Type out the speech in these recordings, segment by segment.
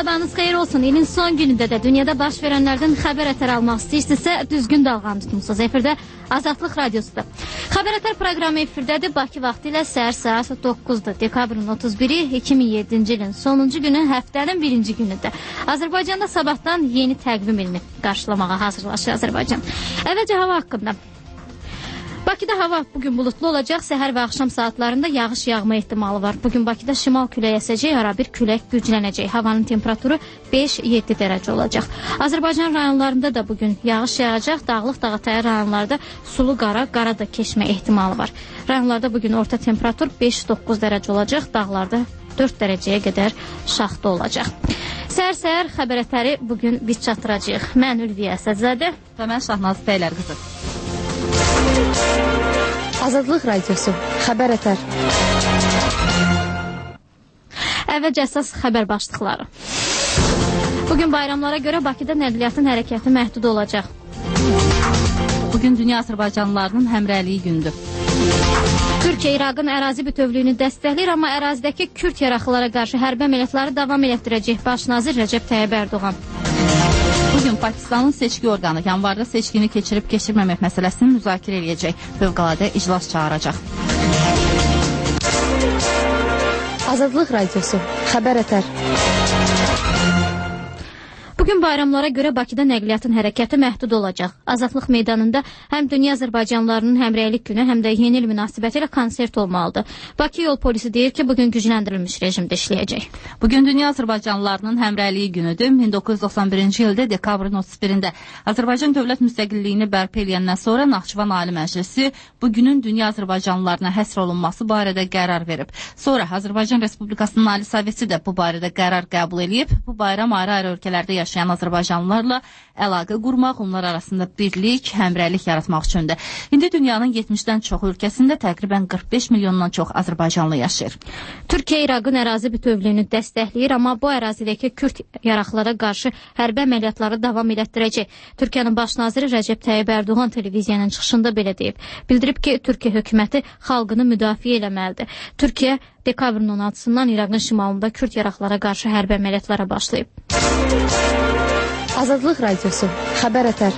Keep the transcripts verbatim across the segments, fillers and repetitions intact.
sabahınız xeyir olsun. İlin son günündə də dünyada baş verənlərdən xəbər ətər almaq istəyirsinizsə, düzgün dalğanı tutmusunuz. Efirdə Azadlıq Radiosudur. Xəbər ətər proqramı efirdədir. Bakı vaxtı ilə səhər saat doqquzdur. Dekabrın otuz biri iki min yeddinci ilin sonuncu günü, həftənin birinci günüdür. Azərbaycanda sabahdan yeni təqvim ilini qarşılamağa hazırlaşır Azərbaycan. Əvvəlcə hava haqqında. Bakıda hava bugün bulutlu olacaq. Səhər və axşam saatlarında yağış yağma ehtimalı var. Bugün Bakıda şimal küləyi əsəcək, ara bir külək güclənəcək. Havanın temperaturu beş yeddi dərəcə olacaq. Azərbaycan rayonlarında da bugün yağış yağacaq. Dağlıq Dağətəyi rayonlarda sulu qara, qara da keçmə ehtimalı var. Rayonlarda bugün orta temperatur beş doqquz dərəcə olacaq. Dağlarda dörd dərəcəyə qədər şaxta olacaq. Səhər-səhər xəbər ətəri bugün biz çatdıracağıq. Mən Ülviyə Əsədzadə və mən Şahnaz Bəylər qızı. Azadlıq Radiosu, xəbər ətər. Əvvəlcə əsas xəbər başlıqları. Bugün bayramlara görə Bakıda nəqliyyatın hərəkəti məhdud olacaq. Bugün dünya Azərbaycanlılarının həmrəyliyi gündür. Türkiyə İraqın ərazi bütövlüyünü dəstəkləyir, amma ərazidəki Kürd yaraqlılara qarşı hərbi əməliyyatları davam elətdirəcək Baş nazir Rəcəb Tayyib Ərdoğan. Bugün Pakistanın seçki orqanı yanvarda seçkini keçirib keçirməmək məsələsini müzakirə edəcək. Fövqəladə iclas çağıracaq. Azadlıq Radiosu, xəbər ətər. Bugün bayramlara görə Bakıda nəqliyyatın hərəkəti məhdud olacaq. Azadlıq meydanında həm dünya Azərbaycanlılarının həmrəylik günü, həm də yeni il münasibəti ilə konsert olmalıdır. Bakı yol polisi deyir ki, bugün gücləndirilmiş rejimdə işləyəcək. Bugün dünya Azərbaycanlılarının həmrəyliyi günüdür. min doqquz yüz doxsan birinci ildə dekabrın otuz birində Azərbaycan dövlət müstəqilliyini bərpa edəndən sonra Naxçıvan Ali Məclisi bu günün dünya Azərbaycanlılarına həsr olunması barədə qərar verib. Sonra Azərbaycan Respublikasının Ali Soveti də bu barədə qərar qəbul edib. Bu bayram ayrı-ayrı ölkələrdə yaşayan yaşayan Azərbaycanlılarla əlaqə qurmaq, onlar arasında birlik, həmrəylik yaratmaq üçündür. İndi dünyanın yetmişdən çox ölkəsində təqribən qırx beş milyondan çox Azərbaycanlı yaşayır. Türkiyə İraqın ərazi bütövlüyünü dəstəkləyir, amma bu ərazidəki Kürd yaraqlılara qarşı hərbi əməliyyatları davam elətdirəcək. Türkiyənin baş naziri Rəcəb Tayyib Ərdoğan televiziyanın çıxışında belə deyib. Bildirib ki, Türkiyə hökuməti xalqını müdafiə eləməlidir. Türkiyə dekabrın on altısından İraqın şimalında Kürd yaraqlılara qarşı hərbi əməliyyatlara başlayıb. Azadlıq Radiosu, xəbər ətər.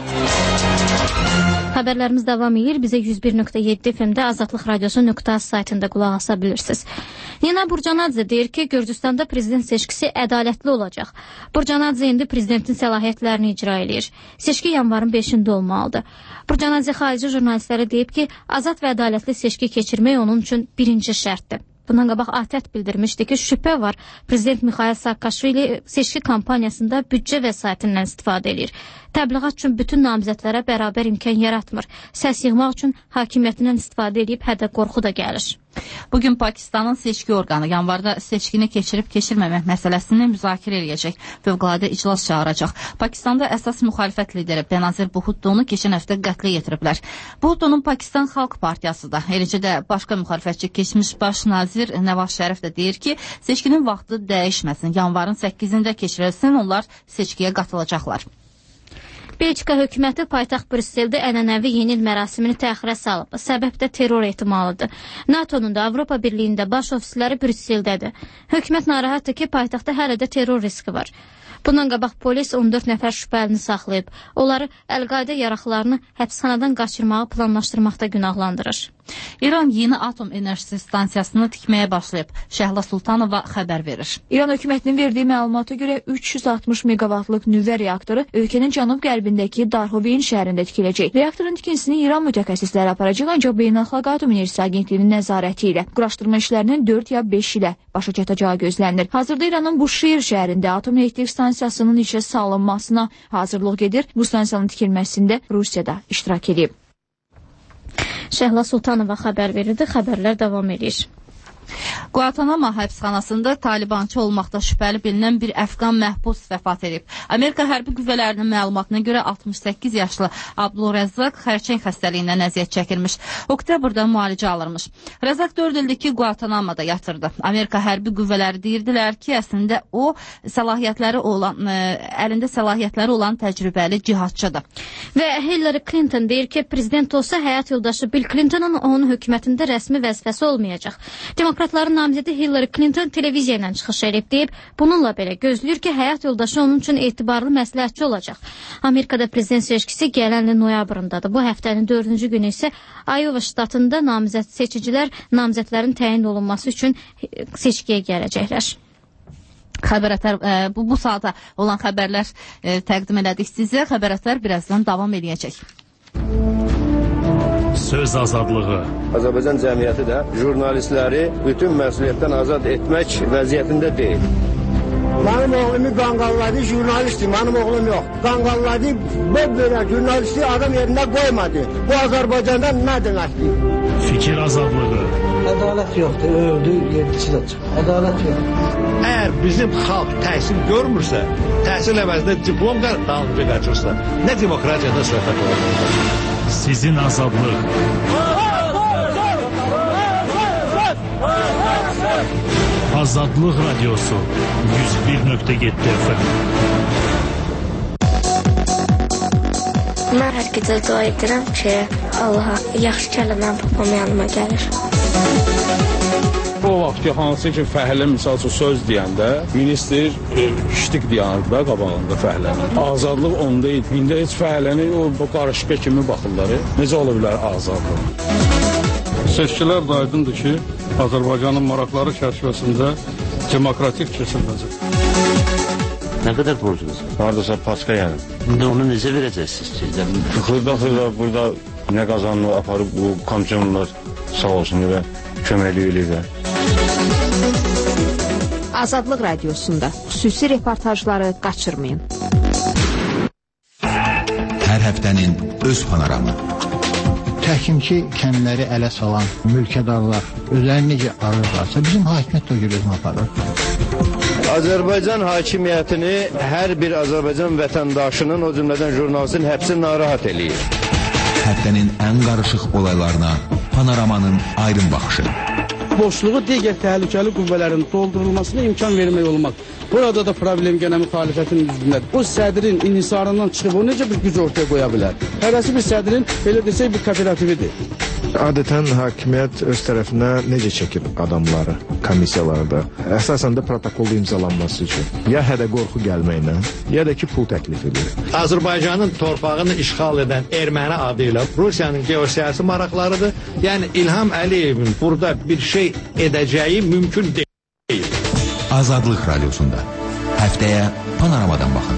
Xəbərlərimiz davam edir. Bizə yüz bir nöqtə yeddi F M-də Azadlıq Radiosu nöqtə az saytında qulaq asa bilirsiniz. Nina Burcanadze deyir ki, Gürcüstanda prezident seçkisi ədalətli olacaq. Burcanadze indi prezidentin səlahiyyətlərini icra edir. Seçki yanvarın beşində olmalıdır. Burcanadze xarici jurnalistlərə deyib ki, azad və ədalətli seçki keçirmək onun üçün birinci şərtdir. Bundan qabaq A T Ə bildirmişdi ki, şübhə var, prezident Mikhail Saakashvili seçki kampaniyasında büdcə vəsaitindən istifadə edir. Təbliğat üçün bütün namizədlərə bərabər imkan yaratmır. Səs yığmaq üçün hakimiyyətindən istifadə edib hədə qorxu da gəlir. Bugün Pakistanın seçki orqanı yanvarda seçkini keçirib keçirməmək məsələsini müzakirə edəcək. Fövqəladə iclas çağıracaq. Pakistanda əsas müxalifət lideri Benazir Bhuttonu keçən həftə qətlə yetiriblər. Bhuttonun Pakistan Xalq Partiyası da, eləcə də başqa müxalifətçi keçmiş baş nazir Nəvaz Şərif də deyir ki, seçkinin vaxtı dəyişməsin. Yanvarın səkkizində keçirilsin, onlar seçkiyə qatılacaqlar. Belçika hökuməti paytaxt Brüsseldə ənənəvi yeni il mərasimini təxirə salıb. Səbəb də terror ehtimalıdır. NATO'nun da Avropa Birliyində baş ofisləri Brüsseldədir. Hökumət narahatdır ki, paytaxtda hələ də terror riski var. Bundan qabaq polis on dörd nəfər şübhəlini saxlayıb. Onları Əl-Qayda yaraqlarını həbsxanadan qaçırmağı planlaşdırmaqda günahlandırır. İran yeni atom enerjisi stansiyasını tikməyə başlayıb. Şəhla Sultanova xəbər verir. İran hökumətinin verdiyi məlumata görə üç yüz altmış meqavatlıq nüvə reaktoru ölkənin cənub-qərbindəki Darhoveyn şəhərində tikiləcək. Reaktorun tikintisini İran mütəxəssisləri aparacaq, ancaq Beynəlxalq Atom Enerjisi Agentliyinin nəzarəti ilə. Quraşdırma işlərinin dörd ya beş ilə başa çatacağı gözlənilir. Hazırda İranın Buşehir şəhərində atom elektrik stansiyasının işə salınmasına hazırlıq gedir. Bu stansiyanın tikilməsində Rusiya da iştirak edib. Şəhla Sultanova xəbər verirdi. Xəbərlər davam edir. Guantanamo həbsxanasında talibançı olmaqda şübhəli bilinən bir əfqan məhbus vəfat edib. Amerika hərbi qüvvələrinin məlumatına görə altmış səkkiz yaşlı Abdulrəzzaq xərçəng xəstəliyindən əziyyət çəkirmiş. Oktyabrda müalicə alırmış. Rəzzaq dörd ildir ki, Guantanamoda yatırdı. Amerika hərbi qüvvələri deyirdilər ki, əslində o səlahiyyətləri olan, ə, əlində səlahiyyətləri olan təcrübəli cihadçıdır. Və Hillary Clinton deyir ki, prezident olsa həyat yoldaşı Bill Clinton'un onun hökumətində rəsmi vəzifəsi olmayacaq. Demokratların namizədi Hillary Clinton televiziya ilə çıxış edib deyib, bununla belə gözləyir ki, həyat yoldaşı onun üçün etibarlı məsləhətçi olacaq. Amerikada prezident seçkisi gələn il noyabrındadır. Bu həftənin dördüncü günü isə Iowa ştatında namizəd seçicilər namizədlərin təyin olunması üçün seçkiyə gələcəklər. Xəbərətər, e, bu, bu saata olan xəbərlər e, təqdim elədik sizə. Xəbərətər birazdan davam edəcək. Söz azadlığı. Azərbaycan cəmiyyəti də jurnalistləri bütün məsuliyyətdən azad etmək vəziyyətində deyil. Mənim oğlumu qanqalladı, jurnalistdir, mənim oğlum yox. Qanqalladı, böyle jurnalisti adam yerində qoymadı. Bu Azərbaycanda nə deməkdir? Fikir azadlığı. Ədalət yoxdur, öldü, yedisi də çıxır. Ədalət yoxdur. Əgər bizim xalq təhsil görmürsə, təhsil əvəzində diplom dalınca qaçırsa, nə demokratiyadan söhbət olacaq? Sizin azadlıq. Azadlıq Radiosu yüz bir nöqtə yeddi F M. Mən hər gecə dua edirəm ki, Allaha yaxşı kəlməm papam yanıma gəlir. O vaxt ki, hansı ki, fəhlə misal üçün söz deyəndə, minister e, ştik deyəndə da qabağında fəhlənin. Azadlıq onda idi. İndi heç fəhləni o qarışqa kimi baxırlar. Necə ola bilər azadlıq? Seçkilər də aydındır ki, Azərbaycanın maraqları çərçivəsində demokratik keçiriləcək. Nə qədər borcunuz? Haradasa paska yəni. İndi onu necə verəcəksiniz ki? Xırda-xırda burada nə qazanını aparıb bu komissiyonlar sağ olsun və köməkli eləyirlər. Azadlıq Radiosunda xüsusi reportajları qaçırmayın. Hər həftənin öz panoramı. Təhkimçi kəndləri ələ salan mülkədarlar özlərini necə arırlarsa, bizim hakimiyyət də görürüz aparır. Azərbaycan hakimiyyətini hər bir Azərbaycan vətəndaşının, o cümlədən jurnalistin həbsi narahat eləyir. Həftənin ən qarışıq olaylarına panoramanın aydın baxışı. Boşluğu digər təhlükəli qüvvələrin doldurulmasına imkan vermək olmaq. Burada da problem gənə müxalifətin üzründədir. O sədrin inhisarından çıxıb, o necə bir güc ortaya qoya bilər? Hərəsi bir sədrin, belə desək, bir kooperatividir. Adətən hakimiyyət öz tərəfinə necə çəkir adamları, komissiyalarda? Əsasən də protokolda imzalanması üçün. Ya hədə qorxu gəlməklə, ya da ki, pul təklif edir. Azərbaycanın torpağını işğal edən erməni adı ilə Rusiyanın geosiyasi maraqlarıdır. Yəni İlham Əliyevin burada bir şey edəcəyi mümkün deyil. Azadlıq Radiosunda həftəyə panoramadan baxın.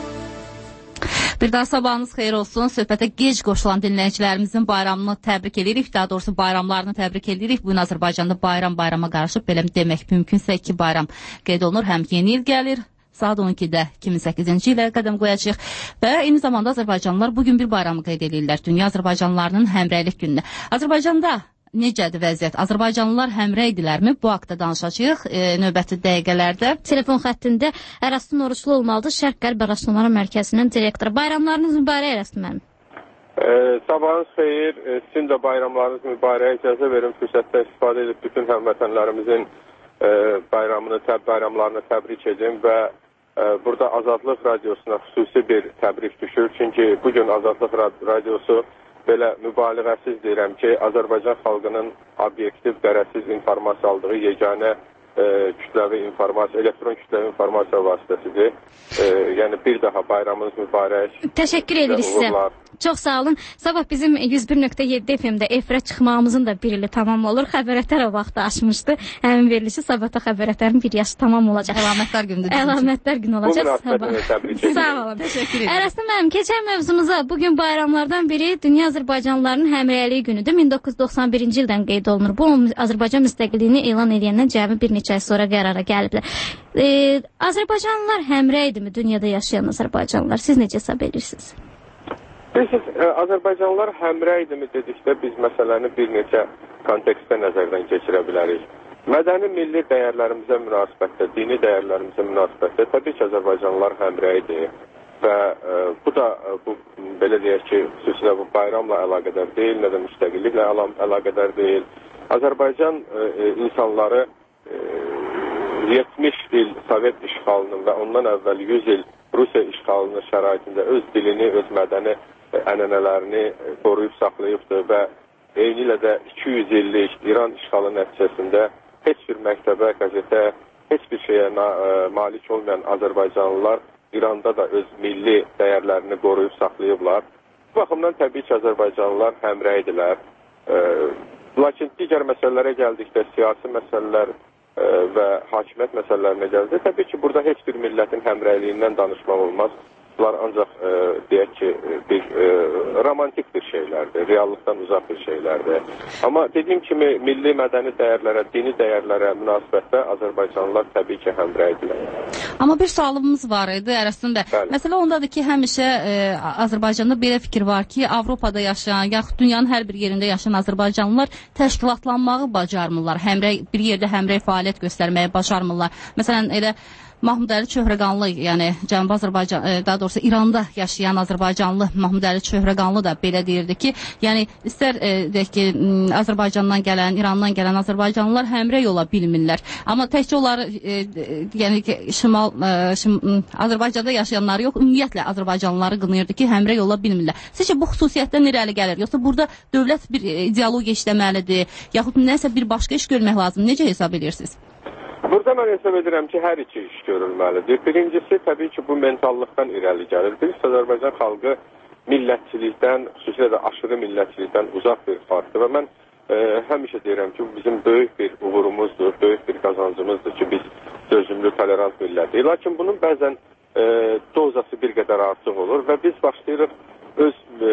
Bir daha sabahınız xeyir olsun. Söhbətə gec qoşulan dinləyicilərimizin bayramını təbrik edirik. Daha doğrusu bayramlarını təbrik edirik. Bugün Azərbaycanda bayram bayrama qarışıb. Belə demək mümkünsə iki bayram qeyd olunur. Həm yeni il gəlir. Saat on ikidə iki min səkkizinci ilə qədəm qoyacaq. Və eyni zamanda Azərbaycanlılar bugün bir bayramı qeyd edirlər. Dünya Azərbaycanlılarının həmrəylik gününü. Azərbaycanda necədir vəziyyət? Azərbaycanlılar həmrəydilərmi? Bu haqda danışacağıq e, növbəti dəqiqələrdə. Telefon xəttində Ərəstun Oruçlu olmalıdır. Şərq-Qərb Araşdırmaları Mərkəzinin direktoru. Bayramlarınız mübarək Ərəstun mənim. E, sabahınız xeyir. E, sizin də bayramlarınız mübarək. İcazə verin fürsətdən istifadə edib bütün həmvətənlərimizin e, bayramını, təb bayramlarını təbrik edin və e, burada Azadlıq Radiosuna xüsusi bir təbrik düşür. Çünki bugün Azadlıq Radiosu belə mübaliğəsiz deyirəm ki, Azərbaycan xalqının obyektiv, qərəzsiz informasiya aldığı yeganə e, kütləvi informasiya, elektron kütləvi informasiya vasitəsidir. E, yəni bir daha bayramınız mübarək. Təşəkkür edirik sizə. Çox sağ olun. Sabah bizim yüz bir nöqtə yeddi F M-də efirə çıxmağımızın da bir ili tamam olur. Xəbərətər o vaxtı açmışdı. Həmin verilişi sabahda xəbərətərin bir yaşı tamam olacaq. Əlamətlər günüdür. Əlamətlər günü olacaq. Bu münasibətlə təbrik edirəm. Sağ olun. Təşəkkür edirəm. Ərəstun mənim, keçən mövzumuza bugün bayramlardan biri Dünya Azərbaycanlılarının həmrəyliyi günüdür. min doqquz yüz doxsan birinci ildən qeyd olunur. Bu Azərbaycan müstəqilliyini elan edəndən cəmi bir neçə ay sonra qərara gəliblər. E, Azərbaycanlılar həmrəyidimi dünyada yaşayan Azərbaycanlılar? Siz necə hesab edirsiniz? Bilirsiniz, Azərbaycanlılar həmrəydimi dedikdə biz məsələni bir neçə kontekstdə nəzərdən keçirə bilərik. Mədəni milli dəyərlərimizə münasibətdə, dini dəyərlərimizə münasibətdə təbii ki, Azərbaycanlılar həmrəydir və e, bu da e, bu belə deyək ki, xüsusilə bu bayramla əlaqədar deyil, nə də müstəqilliklə əlaqədar deyil. Azərbaycan e, insanları e, yetmiş il Sovet işğalının və ondan əvvəl yüz il Rusiya işğalının şəraitində öz dilini, öz mədəni ənənələrini qoruyub saxlayıbdır və eyni ilə də iki yüz illik İran işğalı nəticəsində heç bir məktəbə, qəzetə, heç bir şeyə malik olmayan Azərbaycanlılar İranda da öz milli dəyərlərini qoruyub saxlayıblar. Bu baxımdan təbii ki, Azərbaycanlılar həmrəydirlər. Lakin digər məsələlərə gəldikdə, siyasi məsələlər və hakimiyyət məsələlərinə gəldi. Təbii ki, burada heç bir millətin həmrəyliyindən danışmaq olmaz. Bunlar ancaq e, deyək ki, bir e, romantik bir şeylərdir, reallıqdan uzaq bir şeylərdir. Amma dediyim kimi, milli mədəni dəyərlərə, dini dəyərlərə münasibətdə Azərbaycanlılar təbii ki, həmrəydirlər. Amma bir sualımız var idi əslində. Məsələ ondadır ki, həmişə e, Azərbaycanda belə fikir var ki, Avropada yaşayan, yaxud dünyanın hər bir yerində yaşayan Azərbaycanlılar təşkilatlanmağı bacarmırlar. Həmrəy, bir yerdə həmrəy fəaliyyət göstərməyi bacarmırlar. Məsələn, elə Mahmud Əli Çöhrəqanlı, yəni Cənubi Azərbaycan, daha doğrusu İranda yaşayan Azərbaycanlı Mahmud Əli Çöhrəqanlı da belə deyirdi ki, yəni istər e, deyək ki, Azərbaycandan gələn, İrandan gələn Azərbaycanlılar həmrəy ola bilmirlər. Amma təkcə onları, e, yəni ki, şimal, e, şim, Azərbaycanda yaşayanları yox, ümumiyyətlə Azərbaycanlıları qınayırdı ki, həmrəy ola bilmirlər. Sizcə bu xüsusiyyətdən irəli gəlir? Yoxsa burada dövlət bir ideologiya işləməlidir, yaxud nəsə bir başqa iş görmək lazım? Necə hesab edirsiniz? Burada mən hesab edirəm ki, hər iki iş görülməlidir. Birincisi, təbii ki, bu mentallıqdan irəli gəlir. Birisi, Azərbaycan xalqı millətçilikdən, xüsusilə də aşırı millətçilikdən uzaq bir xalqdır. Və mən e, həmişə deyirəm ki, bu bizim böyük bir uğurumuzdur, böyük bir qazancımızdır ki, biz dözümlü, tolerant millətik. Lakin bunun bəzən e, dozası bir qədər artıq olur və biz başlayırıq öz e,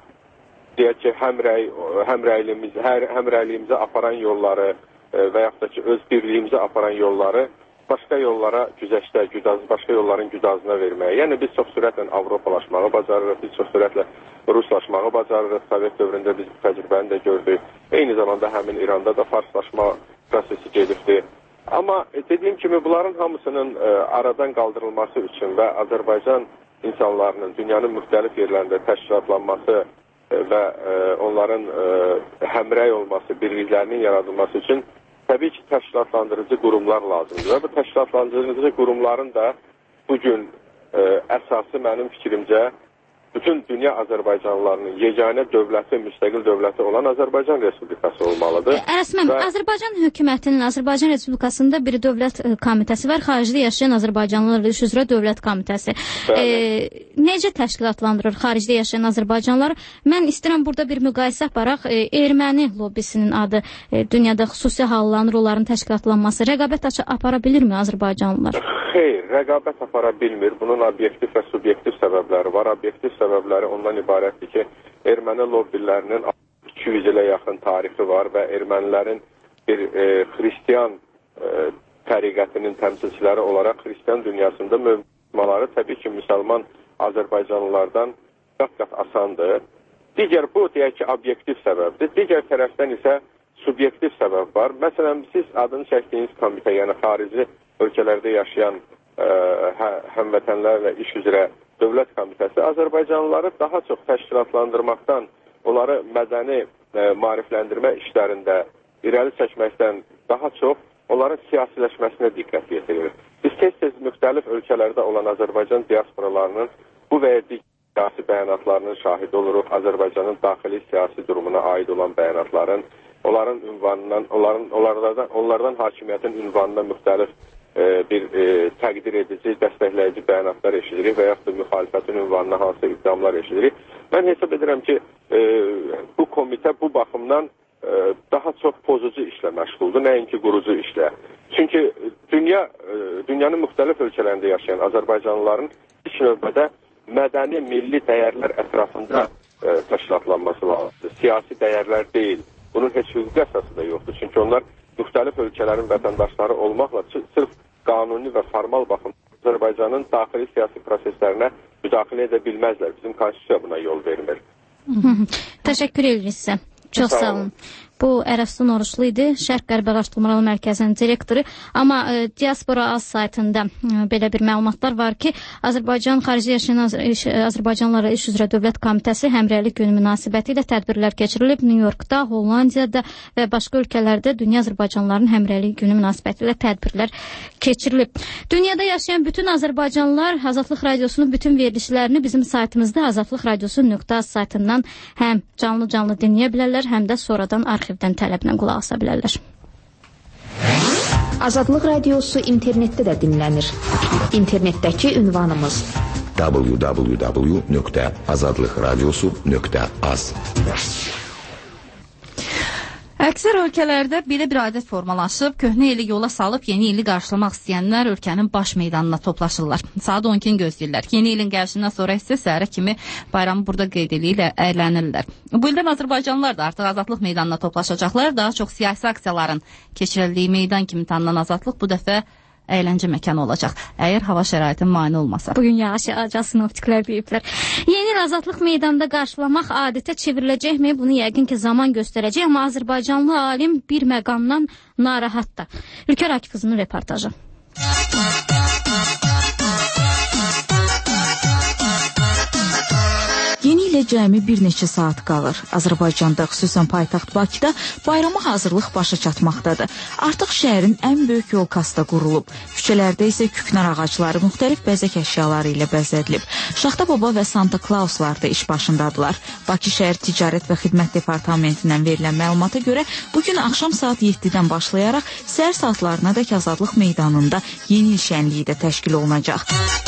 deyək ki, həmrəy, həmrəyliyimiz, hər, həmrəyliyimizə aparan yolları və yaxud da ki, öz birliyimizə aparan yolları başqa yollara güzəşdə, güdaz, başqa yolların güdazına verməyə. Yəni, biz çox sürətlə Avropalaşmağı bacarırıq, biz çox sürətlə Ruslaşmağı bacarırıq. Sovet dövründə biz bu təcrübəni də gördük. Eyni zamanda həmin İranda da farslaşma prosesi gedibdir. Amma dediyim kimi, bunların hamısının e, aradan qaldırılması üçün və Azərbaycan insanlarının dünyanın müxtəlif yerlərində təşkilatlanması e, və e, onların e, həmrəy olması, birliklərinin yaradılması üçün təbii ki, təşkilatlandırıcı qurumlar lazımdır. Və bu təşkilatlandırıcı qurumların da bugün e, əsası mənim fikrimcə bütün dünya Azərbaycanlılarının yeganə dövləti, müstəqil dövləti olan Azərbaycan Respublikası olmalıdır. E, Rəsmən, və... Azərbaycan hökumətinin Azərbaycan Respublikasında bir dövlət komitəsi var, xaricdə yaşayan Azərbaycanlılar iş üzrə dövlət komitəsi. E, necə təşkilatlandırır xaricdə yaşayan Azərbaycanlılar? Mən istəyirəm burada bir müqayisə aparaq. E, erməni lobbisinin adı e, dünyada xüsusi hallanır, onların təşkilatlanması. Rəqabət apara bilirmi Azərbaycanlılar? Xeyr, rəqabət apara bilmir. Bunun obyektiv və subyektiv səbəbləri var. Obyektiv səbəbləri ondan ibarətdir ki, erməni lobbilərinin iki yüz ilə yaxın tarixi var və ermənilərin bir e, xristiyan e, təriqətinin təmsilçiləri olaraq xristiyan dünyasında mövzuları təbii ki, müsəlman Azərbaycanlılardan qat-qat asandır. Digər bu, deyək ki, obyektiv səbəbdir. Digər tərəfdən isə subyektiv səbəb var. Məsələn, siz adını çəkdiyiniz komitə, yəni xarici ölkələrdə yaşayan ə, hə, həmvətənlərlə iş üzrə dövlət komitəsi Azərbaycanlıları daha çox təşkilatlandırmaqdan, onları mədəni ə, maarifləndirmə işlərində irəli çəkməkdən daha çox onların siyasiləşməsinə diqqət yetirir. Biz tez-tez müxtəlif ölkələrdə olan Azərbaycan diasporalarının bu və ya digər siyasi bəyanatlarının şahidi oluruq. Azərbaycanın daxili siyasi durumuna aid olan bəyanatların, onların ünvanından, onların, onlardan, onlardan hakimiyyətin ünvanına müxtəlif e, bir e, təqdir edici, dəstəkləyici bəyanatlar eşidirik və yaxud da müxalifətin ünvanına hansı iddiamlar eşidirik. Mən hesab edirəm ki, e, bu komitə bu baxımdan e, daha çox pozucu işlə məşğuldur, nəinki qurucu işlə. Çünki dünya, e, dünyanın müxtəlif ölkələrində yaşayan Azərbaycanlıların ilk növbədə mədəni, milli dəyərlər ətrafında e, təşkilatlanması lazımdır. Siyasi dəyərlər deyil. Bunun heç hüquqi əsası da yoxdur. Çünki onlar müxtəlif ölkələrin vətəndaşları olmaqla sırf qanuni və formal baxımda Azərbaycanın daxili siyasi proseslərinə müdaxilə edə bilməzlər. Bizim konstitusiya buna yol vermir. Təşəkkür edirik sizə. Çox sağ olun. Bu Ərəfsun Oruçlu idi, Şərq Qərb Araşdırmaları Mərkəzinin direktoru. Amma e, Diaspora Az saytında e, belə bir məlumatlar var ki, Azərbaycan xarici yaşayan Az Azərbaycanlılarla iş üzrə dövlət komitəsi həmrəylik günü münasibəti ilə tədbirlər keçirilib. New Yorkda, Hollandiyada və başqa ölkələrdə dünya Azərbaycanlıların həmrəylik günü münasibəti ilə tədbirlər keçirilib. Dünyada yaşayan bütün Azərbaycanlılar Azadlıq Radiosunun bütün verilişlərini bizim saytımızda azadlıq radiosu nöqtə az saytından həm canlı-canlı dinləyə bilərlər, həm də sonradan arxivdən tələblə qulaq asa bilərlər. Azadlıq Radiosu internetdə də dinlənir. İnternetdəki ünvanımız w w w nöqtə azadlıq radiosu nöqtə az. Əksər ölkələrdə belə bir adət formalaşıb, köhnə ili yola salıb yeni ili qarşılamaq istəyənlər ölkənin baş meydanına toplaşırlar. Saat on ikini gözləyirlər. Yeni ilin gəlişindən sonra isə səhərə kimi bayramı burada qeyd eləyirlər, əylənirlər. Bu ildən Azərbaycanlılar da artıq Azadlıq meydanına toplaşacaqlar. Daha çox siyasi aksiyaların keçirildiyi meydan kimi tanınan Azadlıq bu dəfə əyləncə məkanı olacaq. Əgər hava şəraiti mane olmasa. Bugün yağış yağacaq, sinoptiklər deyiblər. Yeni il Azadlıq meydanda qarşılamaq adətə çevriləcəkmi? Bunu yəqin ki zaman göstərəcək, amma Azərbaycanlı alim bir məqamdan narahatdır. Ülkər Akifqızının reportajı. Yeni ilə cəmi bir neçə saat qalır. Azərbaycanda, xüsusən paytaxt Bakıda bayrama hazırlıq başa çatmaqdadır. Artıq şəhərin ən böyük yol kasta qurulub. Küçələrdə isə küknar ağacları müxtəlif bəzək əşyaları ilə bəzədilib. Şaxta Baba və Santa Clauslar da iş başındadılar. Bakı şəhər Ticarət və Xidmət Departamentindən verilən məlumata görə bugün axşam saat yeddidən başlayaraq səhər saatlarına dək Azadlıq meydanında yeni il şənliyi də təşkil olunacaq.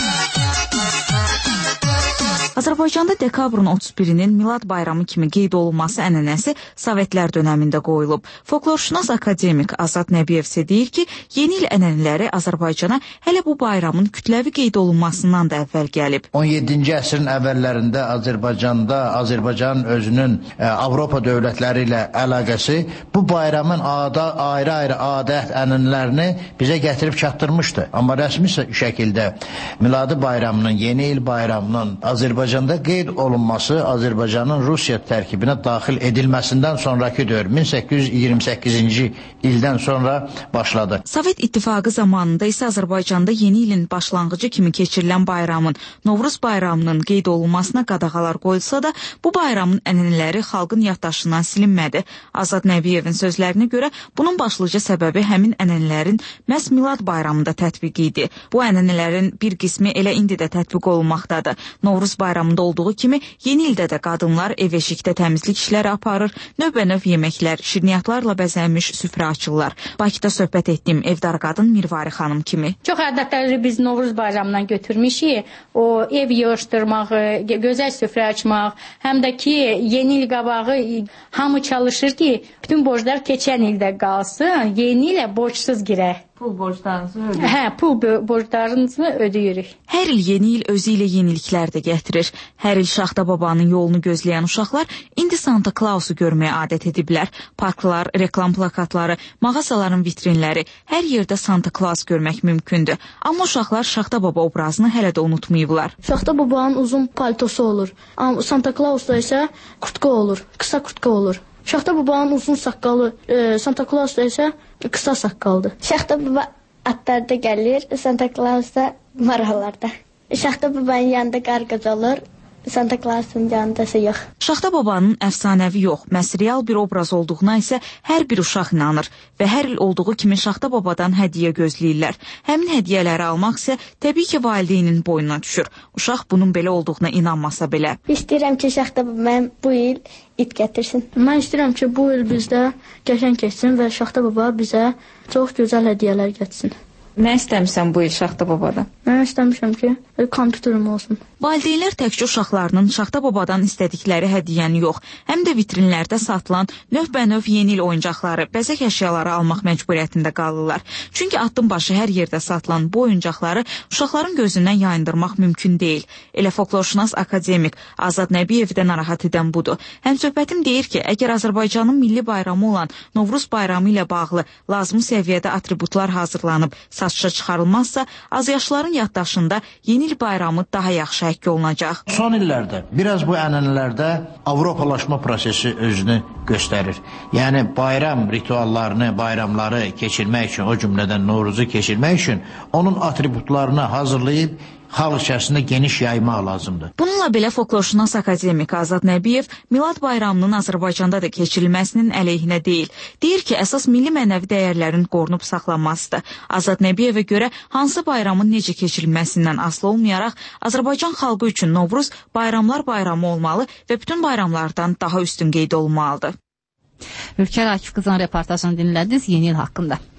Azərbaycanda dekabrın otuz birinin Milad bayramı kimi qeyd olunması ənənəsi Sovetlər dönəmində qoyulub. Folklorşünas akademik Azad Nəbiyev isə deyir ki, yeni il ənənələri Azərbaycana hələ bu bayramın kütləvi qeyd olunmasından da əvvəl gəlib. on yeddinci əsrin əvvəllərində Azərbaycanda, Azərbaycanın özünün ə, Avropa dövlətləri ilə əlaqəsi bu bayramın ada, ayrı-ayrı adət ənənələrini bizə gətirib çatdırmışdı. Amma rəsmi şəkildə Miladı bayramının, yeni il bayramının Azərbaycan Azərbaycanda qeyd olunması Azərbaycanın Rusiya tərkibinə daxil edilməsindən sonraki dövr min səkkiz yüz iyirmi səkkizinci ildən sonra başladı. Sovet İttifaqı zamanında isə Azərbaycanda yeni ilin başlanğıcı kimi keçirilən bayramın, Novruz bayramının qeyd olunmasına qadağalar qoyulsa da, bu bayramın ənənələri xalqın yaddaşından silinmədi. Azad Nəbiyevin sözlərinə görə bunun başlıca səbəbi həmin ənənələrin məhz Milad bayramında tətbiqi idi. Bu ənənələrin bir qismi elə indi də tətbiq olunmaqdadır. Novruz bayramında olduğu kimi yeni ildə də qadınlar ev eşikdə təmizlik işləri aparır, növbə-növ yeməklər, şirniyyatlarla bəzənmiş süfrə açırlar. Bakıda söhbət etdiyim evdar qadın Mirvari xanım kimi. Çox adətləri biz Novruz bayramından götürmüşük. O ev yığışdırmağı, gözəl süfrə açmaq, həm də ki yeni il qabağı hamı çalışır ki, bütün borclar keçən ildə qalsın, yeni ilə borçsuz girək. Pul borclarınızı ödəyirik. Hə, pul borclarınızı ödəyirik. Hər il yeni il özü ilə yeniliklər də gətirir. Hər il Şaxta Babanın yolunu gözləyən uşaqlar indi Santa Clausu görməyə adət ediblər. Parklar, reklam plakatları, mağazaların vitrinləri, hər yerdə Santa Claus görmək mümkündür. Amma uşaqlar Şaxta Baba obrazını hələ də unutmayıblar. Şaxta Babanın uzun paltosu olur. Amma Santa Clausda isə kurtka olur, qısa kurtka olur. Şaxta Babanın uzun saqqalı, e, Santa Clausda isə qısa saqqaldır. Şaxta Baba atlarda gəlir, Santa Clausda marallarda. Şaxta Babanın yanında qarqız olur, Santa Clausun yanındası yox. Şaxta Babanın əfsanəvi yox, məhz real bir obraz olduğuna isə hər bir uşaq inanır və hər il olduğu kimi Şaxta Babadan hədiyyə gözləyirlər. Həmin hədiyyələri almaq isə təbii ki valideynin boynuna düşür. Uşaq bunun belə olduğuna inanmasa belə. İstəyirəm ki, Şaxta Babam bu il it gətirsin. Mən istəyirəm ki, bu il bizdə qəşəng keçsin və Şaxta Baba bizə çox gözəl hədiyyələr gətirsin. Nə istəmirsən bu il Şaxta Babadan? Mən istəmişəm ki, kompüterim olsun. Valideynlər təkcə uşaqlarının Şaxta Babadan istədikləri hədiyyəni yox, həm də vitrinlərdə satılan növbə-növ yeni il oyuncaqları, bəzək əşyaları almaq məcburiyyətində qalırlar. Çünki addım başı hər yerdə satılan bu oyuncaqları uşaqların gözündən yayındırmaq mümkün deyil. Elə folklorşünas akademik Azad Nəbiyev də narahat edən budur. Həmsöhbətim deyir ki, əgər Azərbaycanın milli bayramı olan Novruz bayramı ilə bağlı lazımi səviyyədə atributlar hazırlanıb, satışa çıxarılmazsa, azyaşlıların yaddaşında yeni il bayramı daha yaxşı həkk olunacaq. Son illərdə biraz bu ənənələrdə Avropalaşma prosesi özünü göstərir. Yəni bayram rituallarını, bayramları keçirmək üçün, o cümlədən Novruzu keçirmək üçün onun atributlarını hazırlayıb xalq içərisində geniş yaymaq lazımdır. Bununla belə folklorşünas akademik Azad Nəbiyev Milad bayramının Azərbaycanda da keçirilməsinin əleyhinə deyil. Deyir ki, əsas milli mənəvi dəyərlərin qorunub saxlanmasıdır. Azad Nəbiyevə görə hansı bayramın necə keçirilməsindən asılı olmayaraq Azərbaycan xalqı üçün Novruz bayramlar bayramı olmalı və bütün bayramlardan daha üstün qeyd olunmalıdır. Ülkər Akifqızın reportajını dinlədiniz yeni il haqqında.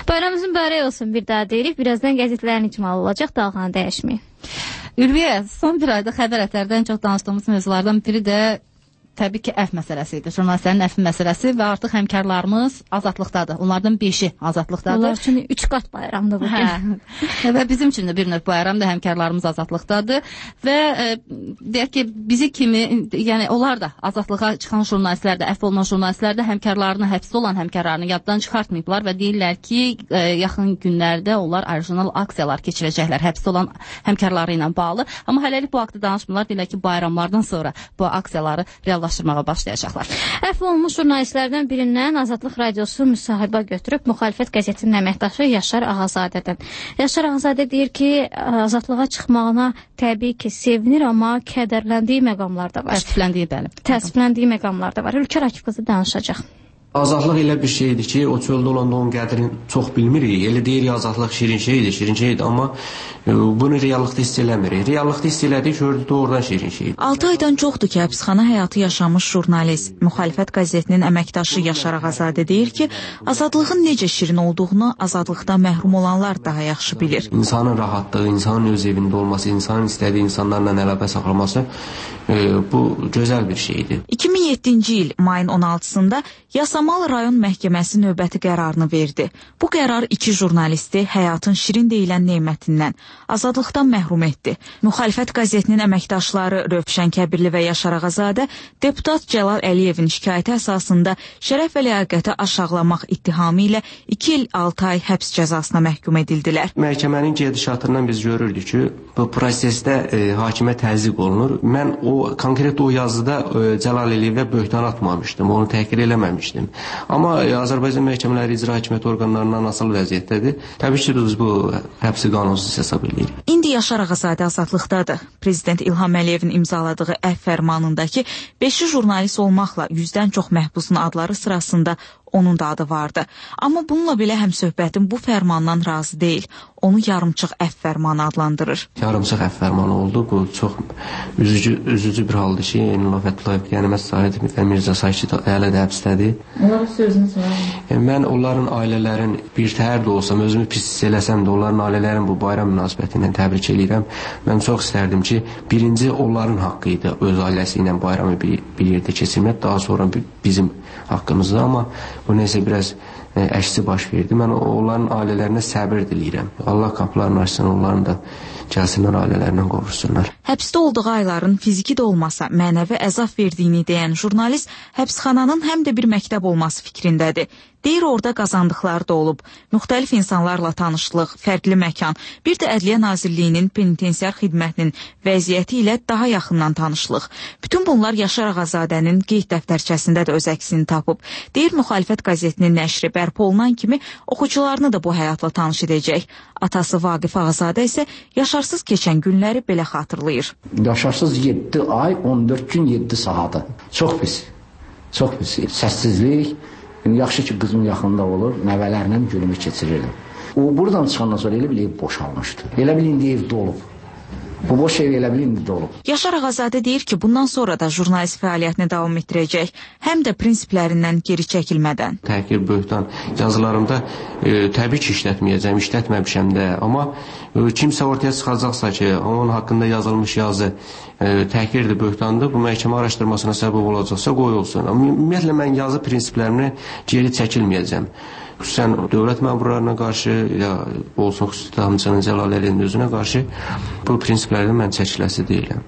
Bayramımızın bərək olsun bir daha deyirik. Birazdan qəzetlərin icmalı olacaq, dalğanı dəyişməyin. Ülviyə, son bir ayda xəbər ətərdə ən çox danışdığımız mövzulardan biri də təbii ki, əf məsələsi idi. Jurnalistlərin əf məsələsi və artıq həmkarlarımız azadlıqdadır. Onlardan beşi azadlıqdadır. Onlar üçün üç qat bayramdır bu gün. Hə. Və bizim üçün də bir növ bayramdır, həmkarlarımız azadlıqdadır. Və e, deyək ki, bizi kimi, yəni onlar da azadlığa çıxan jurnalistlər də, əf olunan jurnalistlər də həmkarlarını, həbsdə olan həmkarlarını yaddan çıxartmayıblar və deyirlər ki, e, yaxın günlərdə onlar orijinal aksiyalar keçirəcəklər həbsdə olan həmkarları ilə bağlı. Amma hələlik bu haqda danışmırlar. Deyirlər ki, bayramlardan sonra bu aksiyaları reallaşdırırlar. başlayacaqlar. Əfv olunmuş jurnalistlərdən birindən Azadlıq Radiosu müsahibə götürüb müxalifət qəzetinin əməkdaşı Yaşar Ağazadədən. Yaşar Ağazadə deyir ki, azadlığa çıxmağına təbii ki, sevinir, amma kədərləndiyi məqamlar da var. Təəssüfləndiyi, bəli. Təəssüfləndiyi məqamlar da var. Ülkər Akif qızı danışacaq. Azadlıq elə bir şeydir ki, o çöldə olanda onun qədrini çox bilmirik. Elə deyirik, azadlıq şirin şeydir, şirin şeydir, amma e, bunu reallıqda hiss eləmirik. Reallıqda hiss elədik, gördük, doğrudan şirin şeydir. altı aydan çoxdur ki, həbsxana həyatı yaşamış jurnalist, müxalifət qəzetinin əməkdaşı Yaşar Ağazadə deyir ki, azadlığın necə şirin olduğunu azadlıqdan məhrum olanlar daha yaxşı bilir. İnsanın rahatlığı, insanın öz evində olması, insanın istədiyi insanlarla əlaqə saxlaması e, bu gözəl bir şeydir. iki min yeddinci il mayın on altısında Yasamal rayon məhkəməsi növbəti qərarını verdi. Bu qərar iki jurnalisti həyatın şirin deyilən nemətindən, azadlıqdan məhrum etdi. Müxalifət qəzetinin əməkdaşları Rövşən Kəbirli və Yaşar Ağazadə deputat Cəlal Əliyevin şikayəti əsasında şərəf və ləyaqəti aşağılamaq ittihamı ilə iki il altı ay həbs cəzasına məhkum edildilər. Məhkəmənin gedişatından biz görürdük ki, bu prosesdə e, hakimə təzyiq olunur. Mən o konkret o yazıda e, Cəlal Əliyevə böhtan atmamışdım, onu təhqir eləməmişdim. Amma e, Azərbaycan məhkəmələri icra hakimiyyəti orqanlarından asılı vəziyyətdədir. Təbii ki, biz bu həbsi qanunsuz hesab edirik. İndi Yaşar Ağazadə azadlıqdadır. Prezident İlham Əliyevin imzaladığı əfv fərmanındakı beşi jurnalist olmaqla yüzdən çox məhbusun adları sırasında onun da adı vardı. Amma bununla belə həmsöhbətin bu fərmandan razı deyil. Onu yarımçıq əfv fərmanı adlandırır. Yarımçıq əfv fərmanı oldu. Bu çox üzücü, üzücü bir haldır ki, Eynullah Fətulayev, Qənimət Sahid və Mirzə Sakit hələ də həbsdədir. Onların sözünüz var. E, mən onların ailələrin bir təhər də olsam, özümü pis hiss eləsəm də onların ailələrin bu bayram münasibəti ilə təbrik edirəm. Mən çox istərdim ki, birinci onların haqqı idi öz ailəsi ilə bayramı bir, bir yerdə keçirmək, daha sonra bizim haqqımızdır, amma bu neysə biraz e, əksi baş verdi. Mən onların ailələrinə səbir diləyirəm. Allah qapılarını açsın, onların da gəlsinlər ailələrindən qovursunlar. Həbsdə olduğu ayların fiziki də olmasa mənəvi əzab verdiyini deyən jurnalist həbsxananın həm də bir məktəb olması fikrindədir. Deyir, orada qazandıqları da olub. Müxtəlif insanlarla tanışlıq, fərqli məkan, bir də Ədliyyə Nazirliyinin penitensiar xidmətinin vəziyyəti ilə daha yaxından tanışlıq. Bütün bunlar Yaşar Ağazadənin qeyd dəftərçəsində də öz əksini tapıb. Deyir, müxalifət qəzetinin nəşri bərpa olunan kimi oxucularını da bu həyatla tanış edəcək. Atası Vaqif Ağazadə isə yaşarsız keçən günləri belə xatırlayır. Yaşarsız yeddi ay, on dörd gün, yeddi saatı. Çox pis, çox pis. Səssizlik. Yaxşı ki, qızım yaxında olur, nəvələrlə günümü keçirirdim. O, buradan çıxandan sonra elə bil ev boşalmışdı. Elə bil indi ev dolub. Bu boş ev elə bil indi dolub. Yaşar Ağazadə deyir ki, bundan sonra da jurnalist fəaliyyətini davam etdirəcək, həm də prinsiplərindən geri çəkilmədən. Təhqir, böhtan yazılarımda e, təbii ki, işlətməyəcəm, işlətməmişəm də, amma e, kimsə ortaya çıxacaqsa ki, onun haqqında yazılmış yazı e, təhqirdir, böhtandır, bu məhkəmə araşdırmasına səbəb olacaqsa qoy olsun. Amma ümumiyyətlə, mən yazı prinsiplərini geri çəkilməyəcəm. Xüsusən dövlət məmurlarına qarşı, ya olsun xüsusi hamçının Cəlal Əliyevin özünə qarşı bu prinsiplərdən mən çəkiləsi deyiləm.